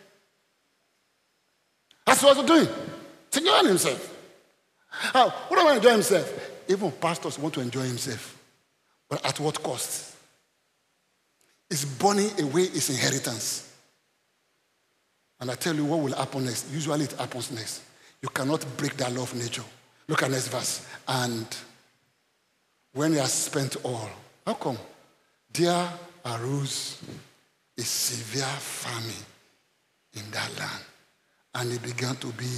That's what we're doing. He's enjoying himself. Now, what do I enjoy himself? Even pastors want to enjoy himself. But at what cost? It's burning away his inheritance. And I tell you what will happen next. Usually it happens next. You cannot break that law of nature. Look at next verse. And when he has spent all, how come? There arose a severe famine in that land. And it began to be.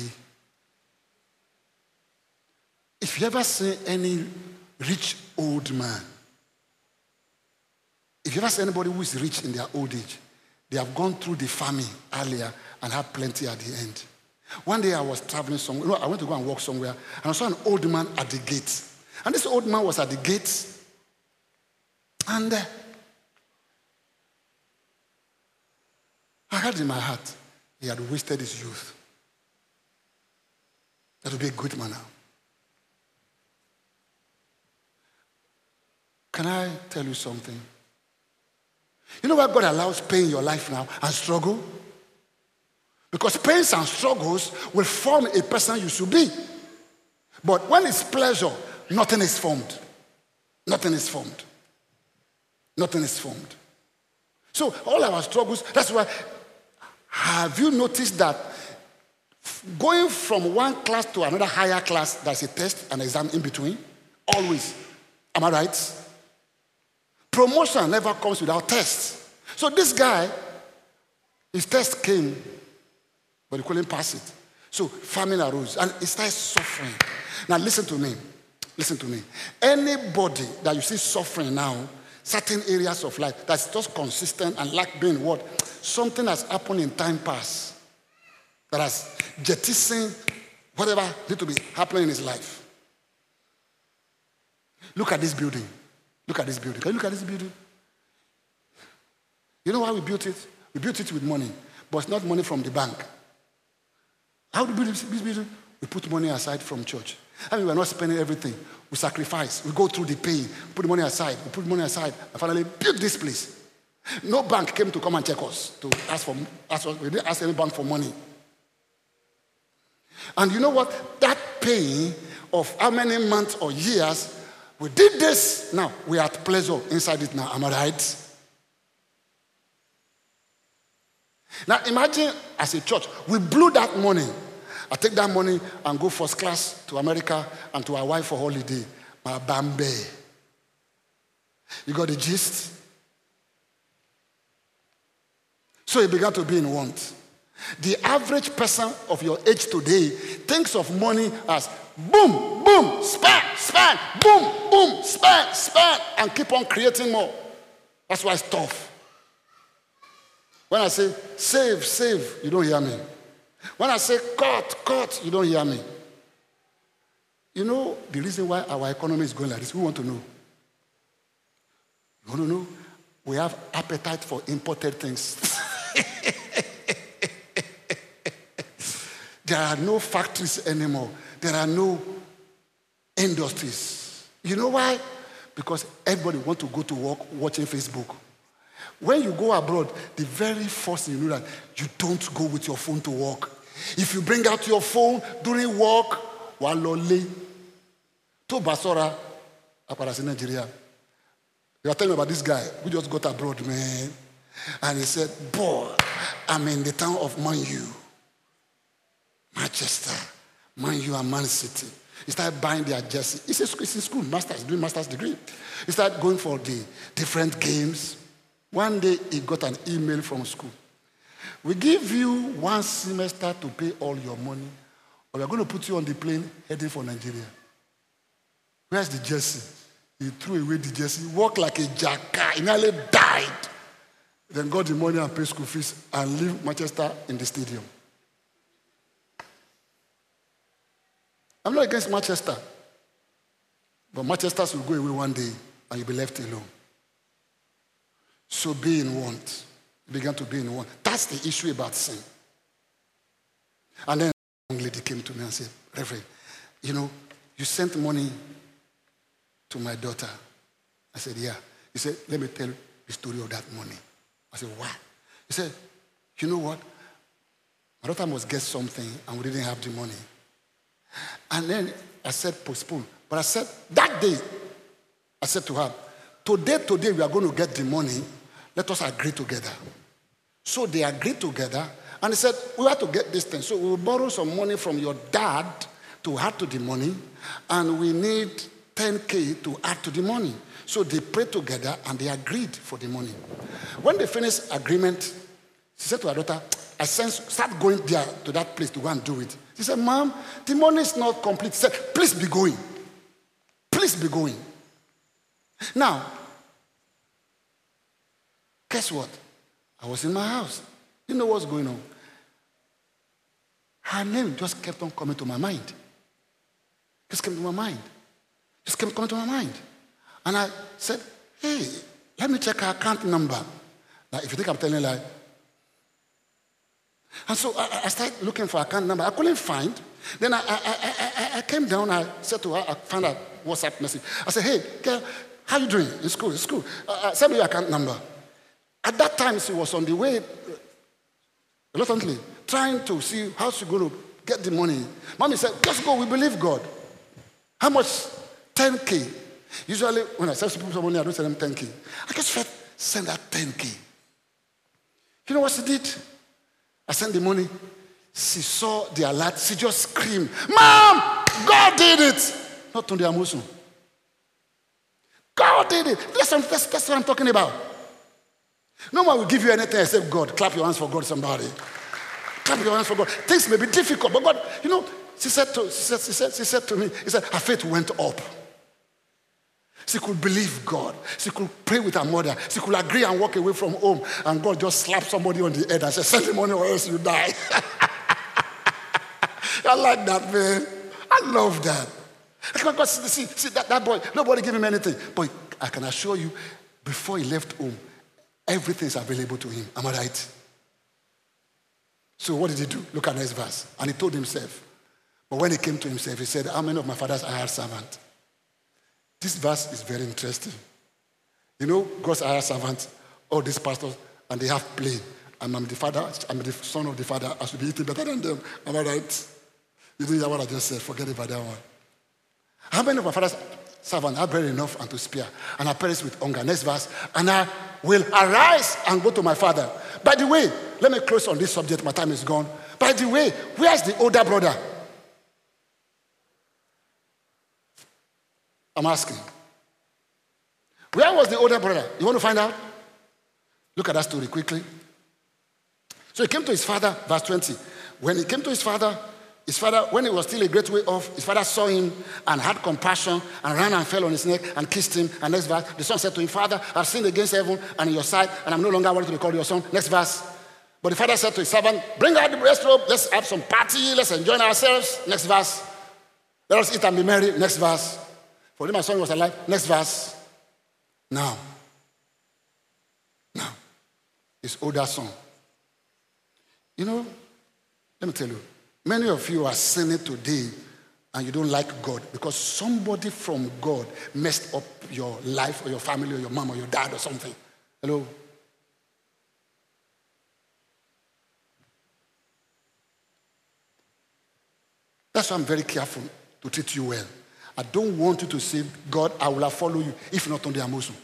If you ever see any rich old man, if you ever see anybody who is rich in their old age, they have gone through the famine earlier and have plenty at the end. One day I was traveling somewhere. No, I went to go and walk somewhere, and I saw an old man at the gate. And this old man was at the gate, and uh, I had in my heart, he had wasted his youth. That would be a good man now. Can I tell you something? You know why God allows pain in your life now and struggle? Because pains and struggles will form a person you should be. But when it's pleasure, nothing is formed. Nothing is formed. Nothing is formed. So all our struggles, that's why, have you noticed that going from one class to another higher class, there's a test and exam in between? Always. Am I right? Promotion never comes without tests. So this guy, his test came, but he couldn't pass it. So famine arose, and he started suffering. Now listen to me. Listen to me. Anybody that you see suffering now, certain areas of life that's just consistent and lack being what? Something has happened in time past that has jettisoned whatever need to be happening in his life. Look at this building. Look at this building. Can you look at this building? You know why we built it? We built it with money, but it's not money from the bank. How do we build this building? We put money aside from church. I mean, we're not spending everything. We sacrifice. We go through the pain. Put the money aside. We put money aside. And finally, build this place. No bank came to come and check us to ask for. Ask us, we didn't ask any bank for money. And you know what? That pain of how many months or years we did this. Now we are at pleasure inside it. Now, am I right? Now imagine as a church, we blew that money. I take that money and go first class to America and to our wife for holiday. My Bambe. You got the gist? So it began to be in want. The average person of your age today thinks of money as boom, boom, spend, spend, boom, boom, spend, spend, and keep on creating more. That's why it's tough. When I say save, save, you don't hear me. When I say cut, cut, you don't hear me. You know the reason why our economy is going like this? Who want to know? You want to know? We have appetite for imported things. There are no factories anymore. There are no industries. You know why? Because everybody wants to go to work watching Facebook. When you go abroad, the very first thing you know that you don't go with your phone to work. If you bring out your phone during work, walole. To Basora, Aparasi Nigeria. You are telling me about this guy who just got abroad, man. And he said, boy, I'm in the town of Man U. Manchester, Man U and Man City. He started buying their jersey. He's in school, master's, doing master's degree. He started going for the different games. One day, he got an email from school. We give you one semester to pay all your money, or we're going to put you on the plane heading for Nigeria. Where's the jersey? He threw away the jersey, walked like a jackal. He nearly died. then got the money and paid school fees and leave Manchester in the stadium. I'm not against Manchester, but Manchester will go away one day and you'll be left alone. So be in want. You began to be in want. That's the issue about sin. And then a young lady came to me and said, Reverend, you know, you sent money to my daughter. I said, yeah. He said, let me tell you the story of that money. I said, what? He said, you know what? My daughter must get something and we didn't have the money. And then I said, postpone. But I said, that day, I said to her, today, today we are going to get the money. Let us agree together. So they agreed together. And he said, we have to get this thing. So we will borrow some money from your dad to add to the money. And we need ten K to add to the money. So they prayed together and they agreed for the money. When they finished agreement, she said to her daughter, I sense, start going there to that place to go and do it. She said, Mom, the money is not complete. She said, please be going. Please be going. Now, guess what? I was in my house. You know what's going on? Her name just kept on coming to my mind. Just came to my mind. Just kept coming to my mind. And I said, hey, let me check her account number. Like, if you think I'm telling a lie. And so I, I started looking for her account number. I couldn't find. Then I, I, I, I, I came down. I said to her, I found a WhatsApp message. I said, hey, girl, how you doing in school? In school. Uh, send me your account number. At that time, she was on the way, reluctantly, trying to see how she's going to get the money. Mommy said, just go, we believe God. How much? ten K. Usually, when I send people some money, I don't send them ten K. I just felt, send that ten K. You know what she did? I sent the money. She saw the alert. She just screamed, Mom, God did it. Not on the emotion. God did it. That's what, that's, that's what I'm talking about. No one will give you anything except God. Clap your hands for God, somebody. Clap your hands for God. Things may be difficult, but God, you know, she said to, she said, she said, she said to me, she said, her faith went up. She could believe God. She could pray with her mother. She could agree and walk away from home. And God just slapped somebody on the head and said, send the money or else you die. I like that, man. I love that. Because see, see that, that boy, nobody gave him anything. But I can assure you, before he left home, everything is available to him. Am I right? So what did he do? Look at this verse. And he told himself. But when he came to himself, he said, how many of my father's hired servants? This verse is very interesting. You know, God's hired servants, all these pastors, and they have plane. And I'm the father, I'm the son of the father. I should be eating better than them. Am I right? You didn't hear what I just said. Forget about that one. How many of my father's servants have bread enough and to spare? And I perish with hunger. Next verse. And I will arise and go to my father. By the way, let me close on this subject. My time is gone. By the way, where's the older brother? I'm asking. Where was the older brother? You want to find out? Look at that story quickly. So he came to his father, verse twenty. When he came to his father, his father, when he was still a great way off, his father saw him and had compassion and ran and fell on his neck and kissed him. And next verse, the son said to him, Father, I've sinned against heaven and in your sight, and I'm no longer worthy to be called your son. Next verse. But the father said to his servant, bring out the breast robe, let's have some party, let's enjoy ourselves. Next verse. Let us eat and be merry. Next verse. For him, my son was alive. Next verse. Now. Now. His older son. You know, let me tell you, many of you are sinning today and you don't like God because somebody from God messed up your life or your family or your mom or your dad or something. Hello? That's why I'm very careful to treat you well. I don't want you to say, God, I will follow you, if not on the emotion.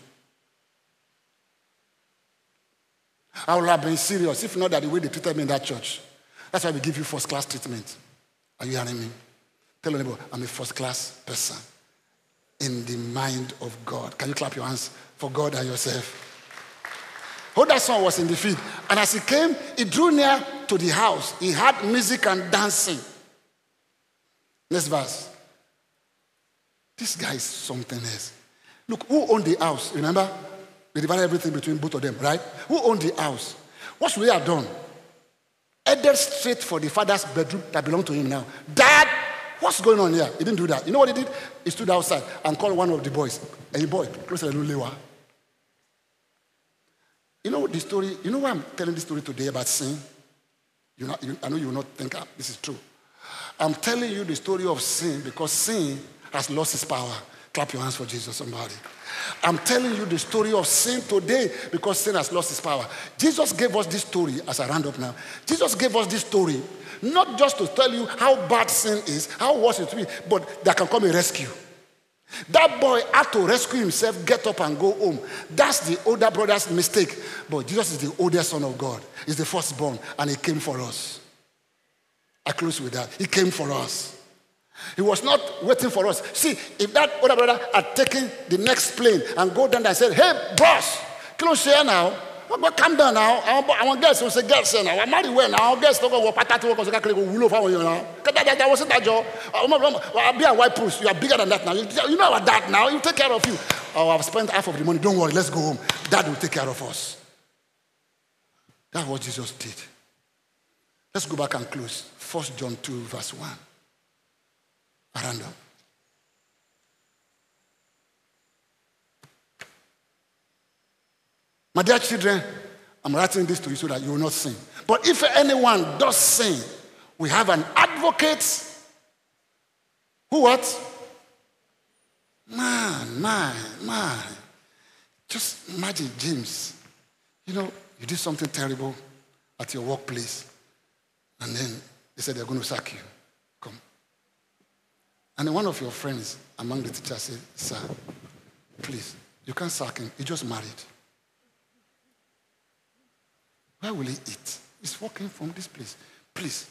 I will have been serious, if not that the way they treated me in that church. That's why we give you first-class treatment. Are you hearing me? Tell your neighbor, I'm a first-class person in the mind of God. Can you clap your hands for God and yourself? Oh, that son was in the field. And as he came, he drew near to the house. He had music and dancing. Next verse. This guy is something else. Look, who owned the house? Remember? They divided everything between both of them, right? Who owned the house? What should they have done? Headed straight for the father's bedroom that belonged to him now. Dad, what's going on here? He didn't do that. You know what he did? He stood outside and called one of the boys. Hey, boy, close the door. You know the story, you know why I'm telling this story today about sin? You know, you, I know you will not think ah, this is true. I'm telling you the story of sin because sin has lost its power. Clap your hands for Jesus, somebody. I'm telling you the story of sin today because sin has lost its power. Jesus gave us this story, as I round up now. Jesus gave us this story, not just to tell you how bad sin is, how worse it will be, but there can come a rescue. That boy had to rescue himself, get up and go home. That's the older brother's mistake. But Jesus is the oldest son of God. He's the firstborn, and he came for us. I close with that. He came for us. He was not waiting for us. See, if that older brother had taken the next plane and go down there and said, hey, boss, close here now. But calm down now. I want girls to say girls here now. I'm married well now. Girls don't go patati work because they go wool over you now. That wasn't that job. I'll be a white puss. You are bigger than that now. You know about that now. You take care of you. Oh, I've spent half of the money. Don't worry. Let's go home. Dad will take care of us. That's what Jesus did. Let's go back and close. First John two, verse one. Random. My dear children, I'm writing this to you so that you will not sin. But if anyone does sin, we have an advocate. Who what? Man, man, man. Just imagine, James. You know, you did something terrible at your workplace. And then they said they're going to sack you. Come. And then one of your friends among the teachers said, sir, please, you can't sack him. He just married. Where will he eat? He's working from this place. Please.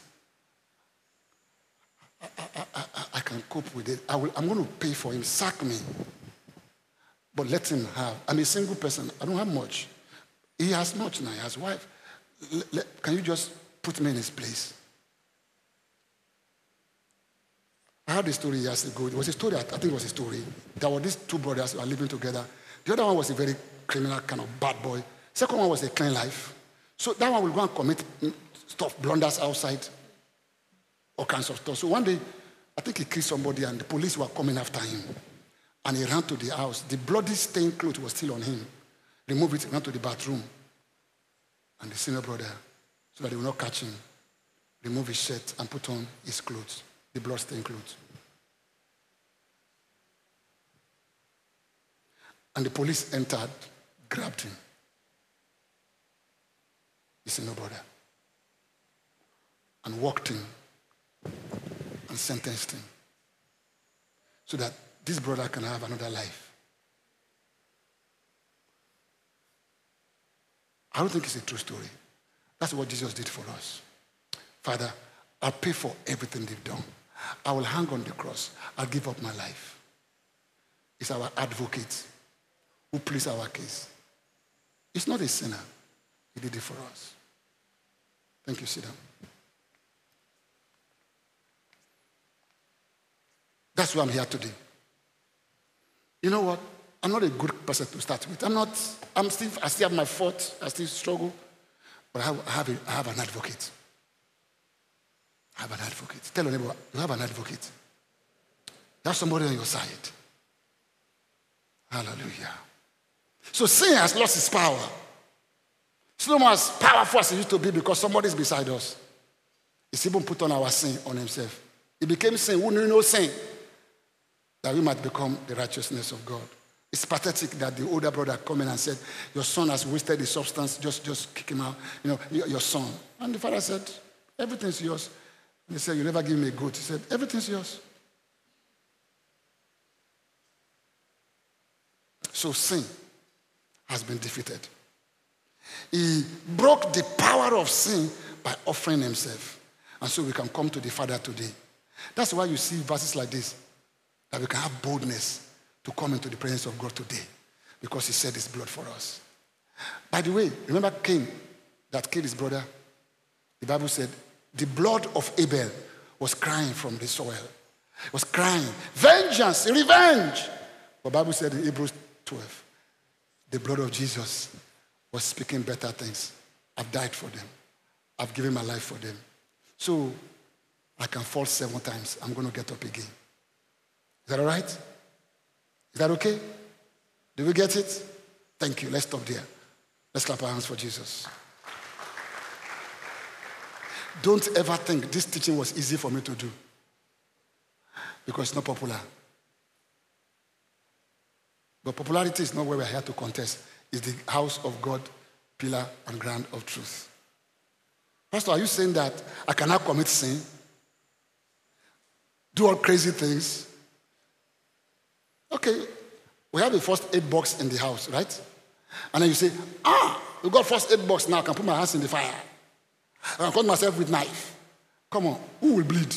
I, I, I, I can cope with it. I will, I'm going to pay for him. Sack me. But let him have. I'm a single person. I don't have much. He has much now. He has a wife. L- l- can you just put me in his place? I heard a story years ago. It was a story, I think it was a story. There were these two brothers who were living together. The other one was a very criminal kind of bad boy. Second one was a clean life. So that one will go and commit stuff, blunders outside, all kinds of stuff. So one day, I think he killed somebody and the police were coming after him. And he ran to the house. The bloody stained clothes was still on him. Removed it, ran to the bathroom. And the senior brother, so that they will not catch him, removed his shirt and put on his clothes, the blood-stained clothes. And the police entered, grabbed him. The senior brother. And walked him and sentenced him. So that this brother can have another life. I don't think it's a true story. That's what Jesus did for us. Father, I'll pay for everything they've done. I will hang on the cross. I'll give up my life. It's our advocate who pleads our case. It's not a sinner. He did it for us. Thank you. Sit down. That's why I'm here today. You know what? I'm not a good person to start with. I'm not, I'm still, I still have my fault. I still struggle. But I have, I have, a, I have an advocate. I have an advocate. Tell your neighbor, you have an advocate. You have somebody on your side. Hallelujah. So sin has lost its power. It's not as powerful as it used to be because somebody is beside us. It's even put on our sin on himself. It became sin. Who knew no sin? That we might become the righteousness of God. It's pathetic that the older brother come in and said, your son has wasted the substance, just, just kick him out. You know, your, your son. And the father said, everything's yours. And he said, you never give me a goat. He said, everything's yours. So sin has been defeated. He broke the power of sin by offering himself. And so we can come to the Father today. That's why you see verses like this, that we can have boldness to come into the presence of God today, because he shed his blood for us. By the way, remember Cain that killed his brother? The Bible said the blood of Abel was crying from the soil. It was crying, vengeance, revenge. But the Bible said in Hebrews twelve, the blood of Jesus was speaking better things. I've died for them. I've given my life for them. So I can fall seven times. I'm going to get up again. Is that all right? Is that okay? Do we get it? Thank you. Let's stop there. Let's clap our hands for Jesus. Don't ever think this teaching was easy for me to do because it's not popular. But popularity is not where we're here to contest. It's the house of God, pillar and ground of truth. Pastor, are you saying that I cannot commit sin? Do all crazy things? Okay, we have the first aid box in the house, right? And then you say, ah, we got first aid box now. I can put my hands in the fire. I can cut myself with knife. Come on, who will bleed?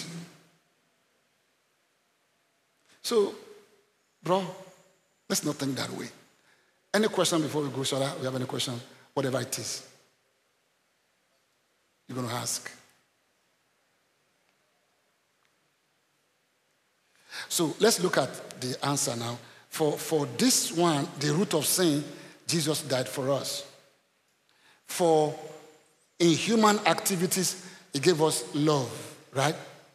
So, bro, let's not think that way. Any question before we go, Shola? We have any question? Whatever it is. You're going to ask. So let's look at the answer now. For, for this one, the root of sin, Jesus died for us. For in human activities, he gave us love, right?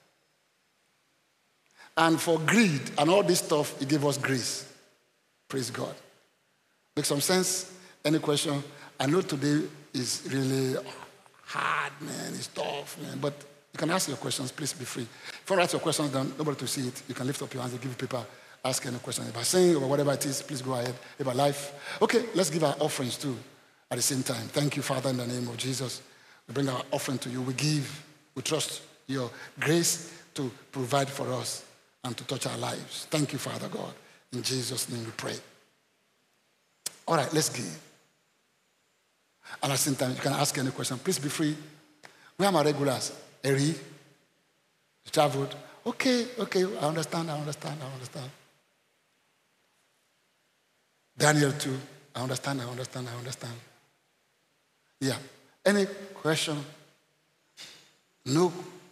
And for greed and all this stuff, he gave us grace. Praise God. Make some sense? Any question? I know today is really hard, man. It's tough, man. But you can ask your questions. Please be free. If you write your questions down, nobody to see it. You can lift up your hands and give paper. Ask any question about sin or whatever it is. Please go ahead. About life. Okay, let's give our offerings too at the same time. Thank you, Father, in the name of Jesus. We bring our offering to you. We give. We trust your grace to provide for us and to touch our lives. Thank you, Father God. In Jesus' name we pray. All right, let's give. And at the same time, you can ask any question. Please be free. Where are my regulars? Eri? You traveled? Okay, okay, I understand, I understand, I understand. Daniel too. I understand, I understand, I understand. Yeah. Any question? No.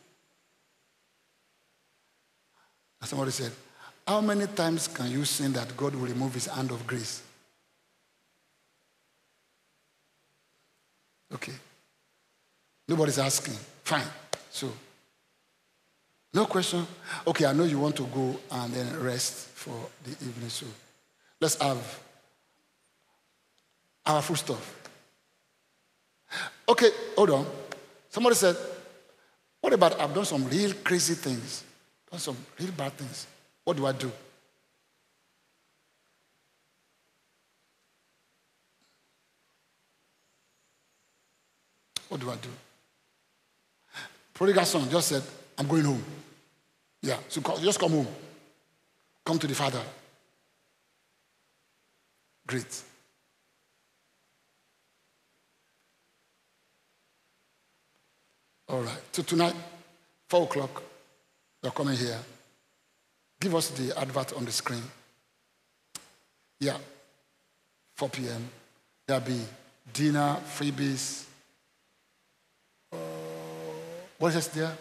And somebody said, how many times can you sin that God will remove his hand of grace? Okay. Nobody's asking. Fine. So, no question? Okay, I know you want to go and then rest for the evening. So, let's have our food stuff. Okay, hold on. Somebody said, what about I've done some real crazy things, done some real bad things. What do I do? What do I do? Prodigal son just said, I'm going home. Yeah, so just come home. Come to the Father. Great. All right. So tonight, four o'clock, you're coming here. Give us the advert on the screen. Yeah. four p.m. There'll be dinner, freebies. Uh, what is there?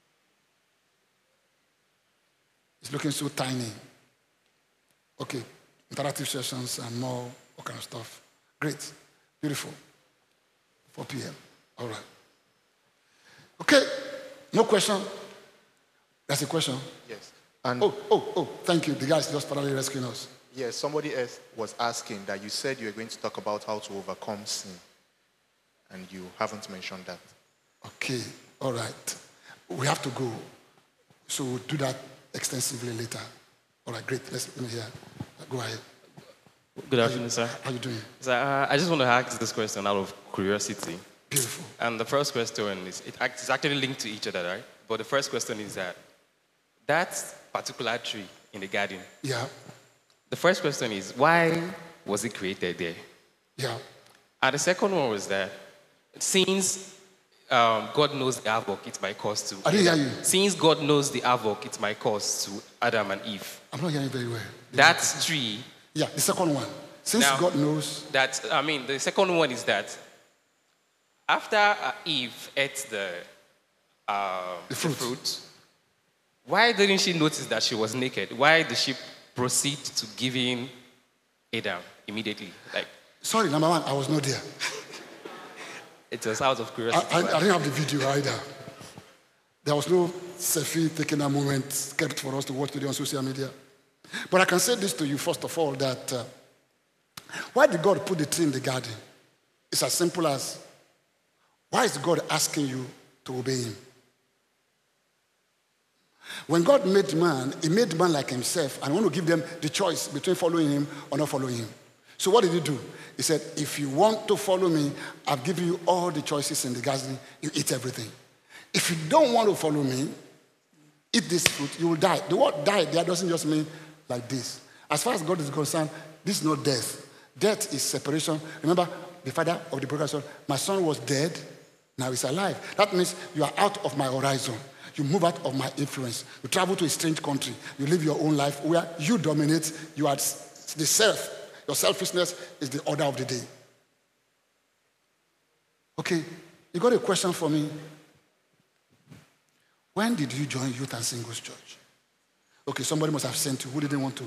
It's looking so tiny. Okay. Interactive sessions and more, all kind of stuff. Great. Beautiful. four p.m. All right. Okay. No question? That's a question? Yes. And oh, oh, oh, thank you. The guys just finally rescuing us. Yes, somebody else was asking that you said you were going to talk about how to overcome sin. And you haven't mentioned that. Okay. All right. We have to go. So we'll do that extensively later. All right, great. Let's let me hear. Go ahead. Good afternoon, sir. How are you doing? So, uh, I just want to ask this question out of curiosity. Beautiful. And the first question is, it act- it's actually linked to each other, right? But the first question is that, that particular tree in the garden. Yeah. The first question is, why was it created there? Yeah. And the second one was that, since um, God knows the havoc it might cause to... I didn't hear you. Since God knows the havoc it might cause to Adam and Eve. I'm not hearing very well. That tree... Yeah, the second one. Since now, God knows... That, I mean, the second one is that after uh, Eve ate the, uh, the, fruit. the fruit, why didn't she notice that she was naked? Why did she proceed to give in Adam immediately? Like, Sorry, number one, I was not there. It was out of I, curiosity. I, I didn't have the video either. There was no selfie taking a moment kept for us to watch today on social media. But I can say this to you, first of all, that uh, why did God put the tree in the garden? It's as simple as, why is God asking you to obey him? When God made man, he made man like himself, and I want to give them the choice between following him or not following him. So what did he do? He said, if you want to follow me, I've given you all the choices in the garden, you eat everything. If you don't want to follow me, eat this fruit, you will die. The word die there doesn't just mean like this. As far as God is concerned, this is not death. Death is separation. Remember, the father of the prodigal son, my son was dead, now he's alive. That means you are out of my horizon. You move out of my influence. You travel to a strange country. You live your own life where you dominate. You are the self. Your selfishness is the order of the day. Okay, you got a question for me? When did you join Youth and Singles Church? Okay, somebody must have sent you. Who didn't want to?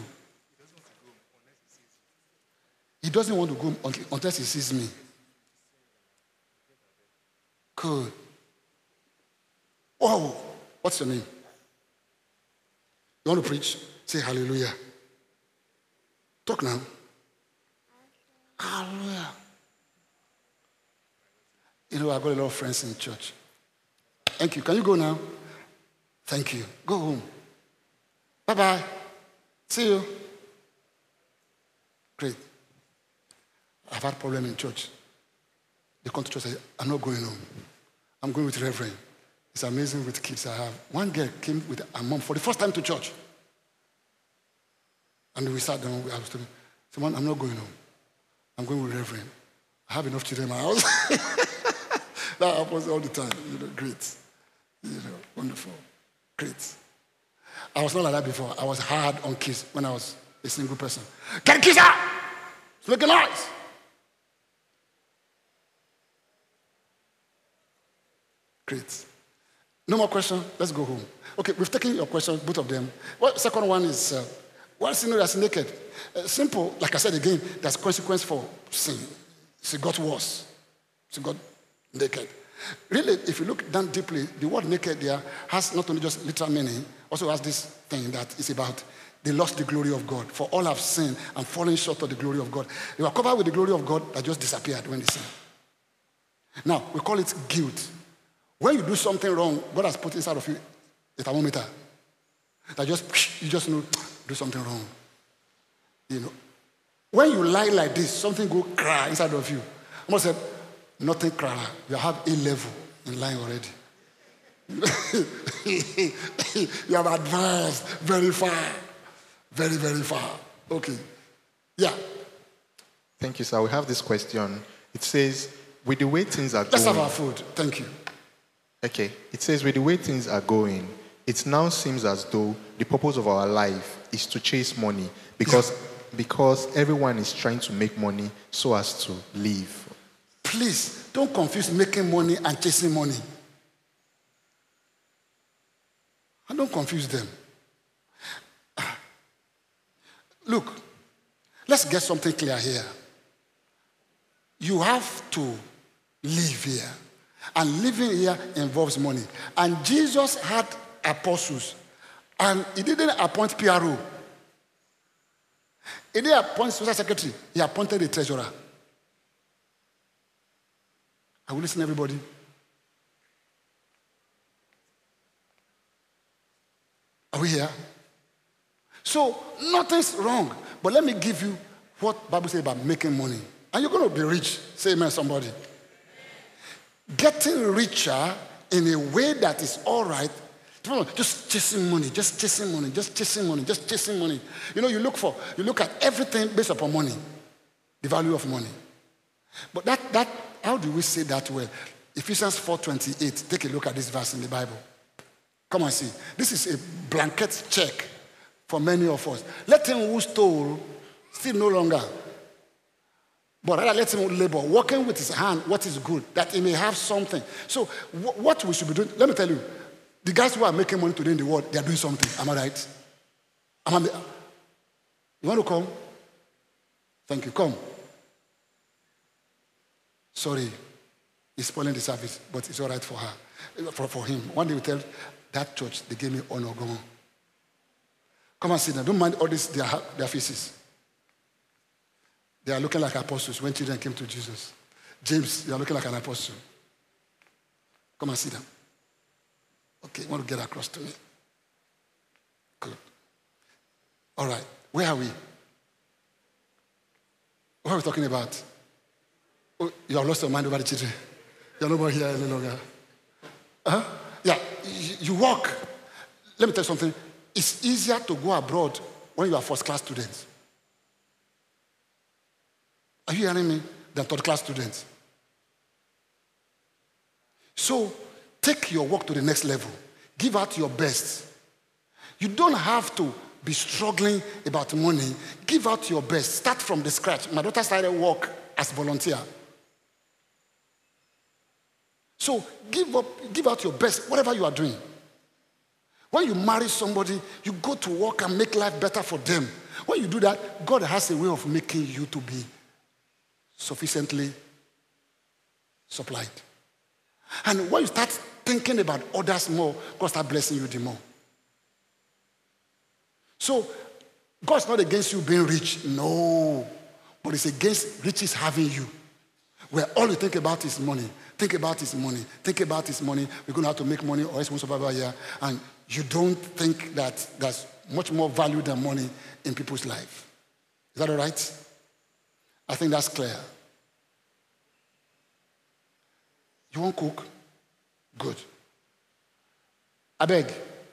He doesn't want to go unless he sees me. Good. Oh, what's your name? You want to preach? Say hallelujah. Talk now. Hallelujah. You know, I've got a lot of friends in church. Thank you. Can you go now? Thank you. Go home. Bye-bye. See you. Great. I've had problem in church. They come to church and say, I'm not going home. I'm going with Reverend. It's amazing with kids I have. One girl came with a mom for the first time to church. And we sat down. I was telling someone, I'm not going home. I'm going with Reverend. I have enough children in my house. That happens all the time. You know, great. You know, wonderful. Great. I was not like that before. I was hard on kids when I was a single person. Get the kids out! It's making noise. Great. No more questions? Let's go home. Okay, we've taken your questions, both of them. Well, second one is, uh, why sin that's naked? Uh, simple, like I said again, there's consequence for sin. She got worse. She got naked. Really, if you look down deeply, the word naked there has not only just literal meaning, also has this thing that is about they lost the glory of God. For all have sinned and fallen short of the glory of God. They were covered with the glory of God that just disappeared when they sinned. Now, we call it guilt. When you do something wrong, God has put inside of you a thermometer. That just, you just know, do something wrong. You know. When you lie like this, something go cry inside of you. I must say, nothing cry. You have A level in lying already. You have advanced very far. Very, very far. Okay. Yeah. Thank you, sir. We have this question. It says, with the way things are Let's going... have our food. Thank you. Okay. It says, with the way things are going, it now seems as though the purpose of our life is to chase money because, because everyone is trying to make money so as to live. Please, don't confuse making money and chasing money. And don't confuse them. Look, let's get something clear here. You have to live here. And living here involves money. And Jesus had apostles. And he didn't appoint P R O. He didn't appoint social secretary. He appointed a treasurer. Are we listening, everybody? Are we here? So, nothing's wrong. But let me give you what the Bible says about making money. And you're going to be rich. Say amen, somebody. Getting richer in a way that is all right. Just chasing money, just chasing money, just chasing money, just chasing money. You know, you look for, you look at everything based upon money. The value of money. But that, that, how do we say that well? Ephesians four twenty-eight. Take a look at this verse in the Bible. Come and see. This is a blanket check for many of us. Let him who stole steal no longer. But rather let him labor, working with his hand what is good, that he may have something. So w- what we should be doing, let me tell you, the guys who are making money today in the world, they are doing something. Am I right? Am I, you want to come? Thank you. Come. Sorry, he's spoiling the service, but it's all right for her, for, for him. One day we tell that church, they gave me honor. Go on. Come and sit down. Don't mind all this, their, their faces. They are looking like apostles when children came to Jesus. James, you are looking like an apostle. Come and sit down. Okay, you want to get across to me? Good. All right, where are we? What are we talking about? Oh, you have lost your mind over the children. You're not here any longer. Huh? Yeah, you, you walk. Let me tell you something. It's easier to go abroad when you are first class students. Are you hearing me? Than third class students. So take your work to the next level. Give out your best. You don't have to be struggling about money. Give out your best. Start from the scratch. My daughter started work as a volunteer. So give up, give out your best, whatever you are doing. When you marry somebody, you go to work and make life better for them. When you do that, God has a way of making you to be sufficiently supplied. And when you start thinking about others more, God starts blessing you the more. So, God's not against you being rich, no. But it's against riches having you. Where all you think about is money. Think about is money. Think about is money. We're going to have to make money or else we'll survive here. And you don't think that there's much more value than money in people's life. Is that all right? I think that's clear. You won't cook? Good. I beg.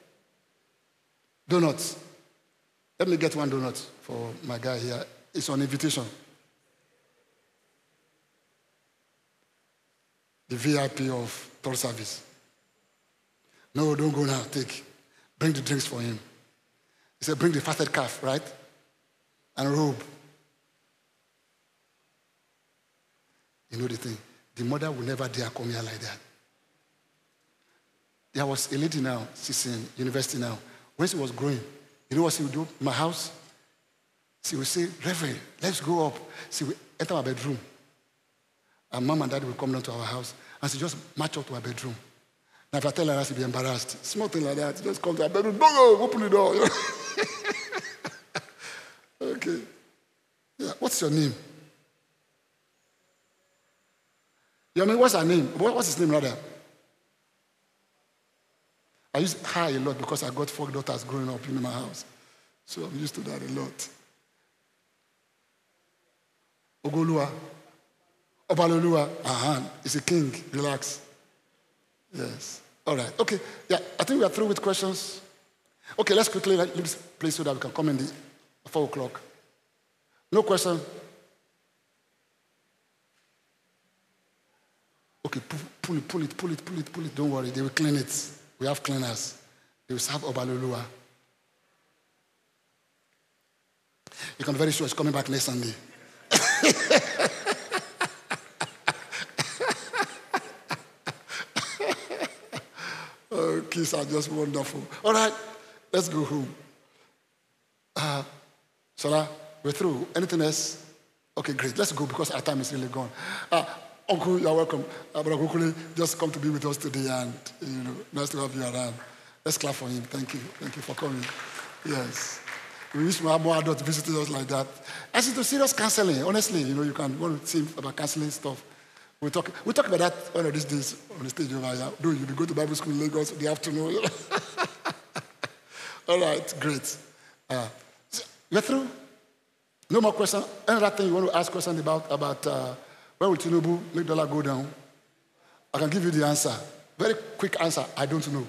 Donuts. Let me get one donut for my guy here. It's on invitation. The V I P of third service. No, don't go now. Take. Bring the drinks for him. He said, bring the fatted calf, right? And robe. You know the thing. The mother will never dare come here like that. There was a lady now, she's in university now. When she was growing, you know what she would do? In my house, she would say, Reverend, let's go up. She would enter my bedroom. And mom and dad will come down to our house. And she just march up to her bedroom. Now if I tell her, she'll be embarrassed. Small thing like that. She just come to her bedroom. Go, go, open the door. Okay. Yeah. What's your name? Your name, what's her name? What's his name, rather? I use her a lot because I got four daughters growing up in my house. So I'm used to that a lot. Ogolua. Obalolua. Uh-huh. It's a king. Relax. Yes. All right. Okay. Yeah, I think we are through with questions. Okay, let's quickly leave this place so that we can come in the four o'clock. No question? Okay, pull it, pull it, pull it, pull it, pull it. Don't worry, they will clean it. We have cleaners. They will serve Obalolua. You can be very sure it's coming back next Sunday. Oh, kids are just wonderful. All right, let's go home. Uh, Salah, we're through. Anything else? Okay, great. Let's go because our time is really gone. Uh, Uncle, you're welcome. Uh, Brother Kukuli, just come to be with us today, and you know, nice to have you around. Let's clap for him. Thank you. Thank you for coming. Yes. We wish we had more adults visiting us like that. As into serious counseling, honestly, you know, you can go to see about counseling stuff. We talk, we talk about that one of these days on the stage over here. Do you go to Bible school in Lagos in the afternoon? All right, great. Uh, we're through. No more questions. Another thing you want to ask questions about, about uh, where will Tinubu make dollar go down? I can give you the answer. Very quick answer. I don't know.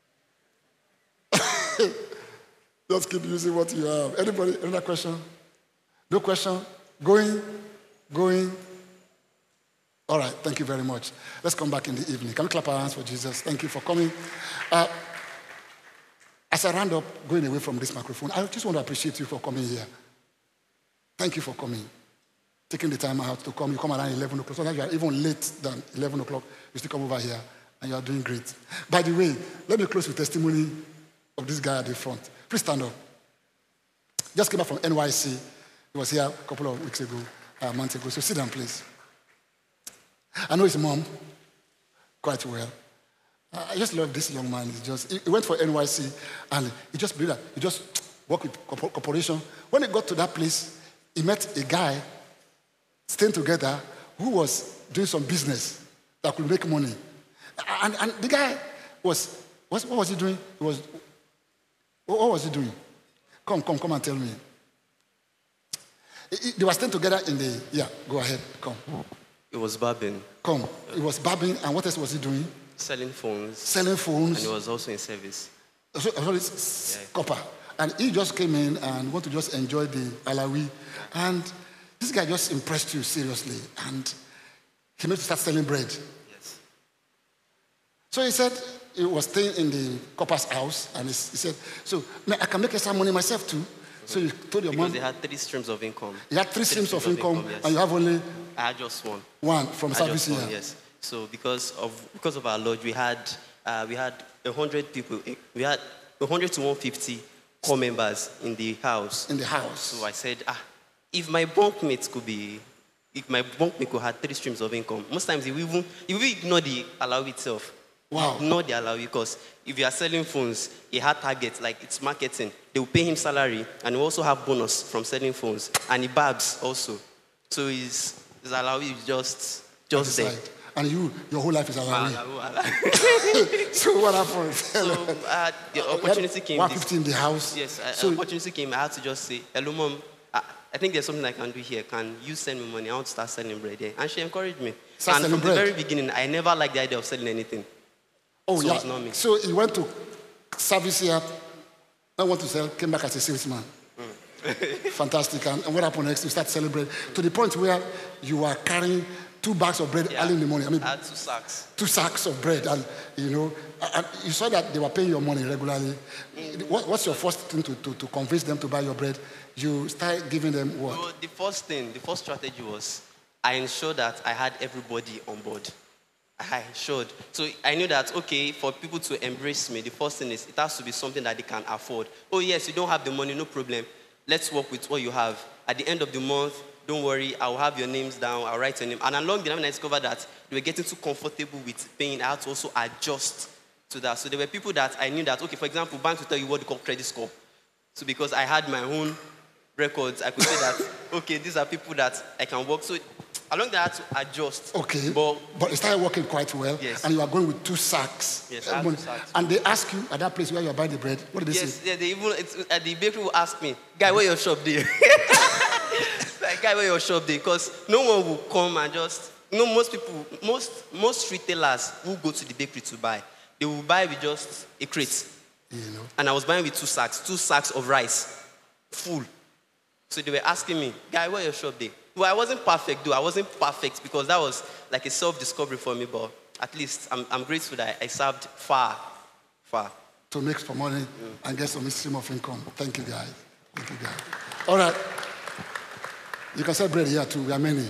Just keep using what you have. Anybody? Another question? No question? Going? Going? All right. Thank you very much. Let's come back in the evening. Can we clap our hands for Jesus? Thank you for coming. Uh, as I round up, going away from this microphone, I just want to appreciate you for coming here. Thank you for coming. Taking the time out to come. You come around eleven o'clock. Sometimes you are even late than eleven o'clock. You still come over here, and you are doing great. By the way, let me close with testimony of this guy at the front. Please stand up. Just came back from N Y C. He was here a couple of weeks ago, a month ago. So sit down, please. I know his mom quite well. I just love this young man. He just he went for N Y C and he just believed that he just worked with corpor- corporation. When he got to that place, he met a guy staying together who was doing some business that could make money. And, and the guy was, was, what was he doing? He was, what was he doing? Come, come, come and tell me. He- he- They were staying together in the, yeah, go ahead, come. It was barbing, Come. He was barbing, and what else was he doing? selling phones, Selling and phones. it was also in service. So, sorry, s- copper. And he just came in and want to just enjoy the alawi. And this guy just impressed you seriously. And he made to start selling bread. Yes. So he said he was staying in the copper's house. And he, s- he said, so "Man, I can make some money myself too." So you told your Because mom, they had three streams of income. you had three streams of income, yes. and you have only I had just one. one from I service just one, here. yes. So because of because of our lodge, we had uh, we had a hundred people. We had a hundred to one fifty core members in the house. In the house. So I said, ah, if my bunkmates could be, if my bunkmate could have three streams of income, most times he will even he will ignore the allow itself. Wow. Ignore the allow because if you are selling phones, he had targets like it's marketing. They will pay him salary and he also have bonus from selling phones and he babs also. So his his allow is just just there. Decide. And you, your whole life is alawi. Allow, allow. So what happened? So uh, the opportunity came. one this- fifty in the house. Yes, uh, So opportunity came. I had to just say, hello, mom. I, I think there's something I can do here. Can you send me money? I want to start selling bread here. And she encouraged me. Start and selling from bread? the very beginning, I never liked the idea of selling anything. oh so yeah. it's not me. So he went to service here. I want to sell. Came back as a salesman. Mm. Fantastic. And, and what happened next? You start selling bread to the point where you were carrying two bags of bread Yeah. early in the morning. I mean, I had two sacks. two sacks of bread, and you know, and you saw that they were paying your money regularly. What, what's your first thing to, to, to convince them to buy your bread? You start giving them what? So the first thing, the first strategy was I ensured that I had everybody on board. I ensured. So I knew that, okay, for people to embrace me, the first thing is it has to be something that they can afford. Oh, yes, you don't have the money, no problem. Let's work with what you have. At the end of the month, don't worry, I'll have your names down, I'll write your name. And along the line, I discovered that they were getting too comfortable with paying. I had to also adjust to that. So there were people that I knew that, okay, for example, banks will tell you what they call credit score. So because I had my own records, I could say that, okay, these are people that I can work. So along that, I had to adjust. Okay, But but it started working quite well, Yes. and you are going with two sacks. Yes, I have two Everyone- sacks. And they ask you at that place where you are buying the bread, what did they yes, say? yeah, they even, it's, at the bakery will ask me, guy, where your shop there? Like, guy, where your shop there? Because no one will come and just, you know, most people, most most retailers who go to the bakery to buy, they will buy with just a crate. You know, And I was buying with two sacks, two sacks of rice, full. So they were asking me, guy, where your shop there? Well, I wasn't perfect, though. I wasn't perfect because that was like a self-discovery for me, but at least I'm, I'm grateful that I served far, far. to make some money and get some stream of income. Thank you, guys. Thank you, guys. All right. You can sell bread here too. We are many.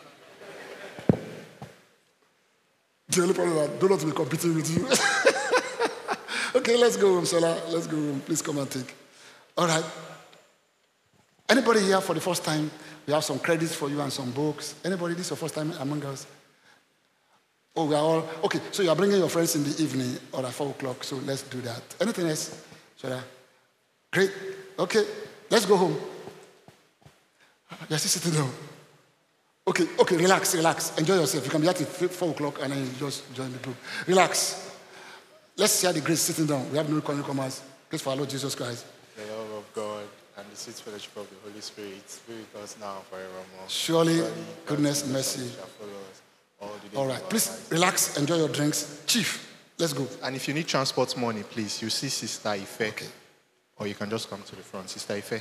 The only problem is I don't want to be competing with you. Okay, let's go home, Sola. Let's go home. Please come and take. All right. Anybody here for the first time? We have some credits for you and some books. Anybody, this is your first time among us? Oh, we are all, okay, so you are bringing your friends in the evening or at four o'clock, so let's do that. Anything else? Shola? Great. Okay, let's go home. You're still sitting down. Okay, okay, relax, relax. Enjoy yourself. You can be at four o'clock and then you just join the group. Relax. Let's share the grace sitting down. We have no newcomers. Grace for our Lord Jesus Christ. The love of God and the sweet fellowship of the Holy Spirit be with us now and forevermore. Surely, God's goodness and goodness mercy. shall follow us all the days All of right, our please lives. relax, enjoy your drinks. Chief, let's go. And if you need transport money, please, you see Sister Ife. Okay. Or you can just come to the front. Sister Ife.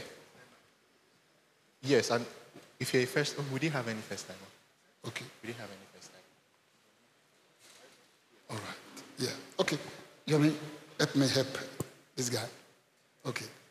Yes, and if you're a first, oh, we didn't have any first timer. Okay, We didn't have any first time. all right. Yeah, okay. You want me, help me help this guy. Okay.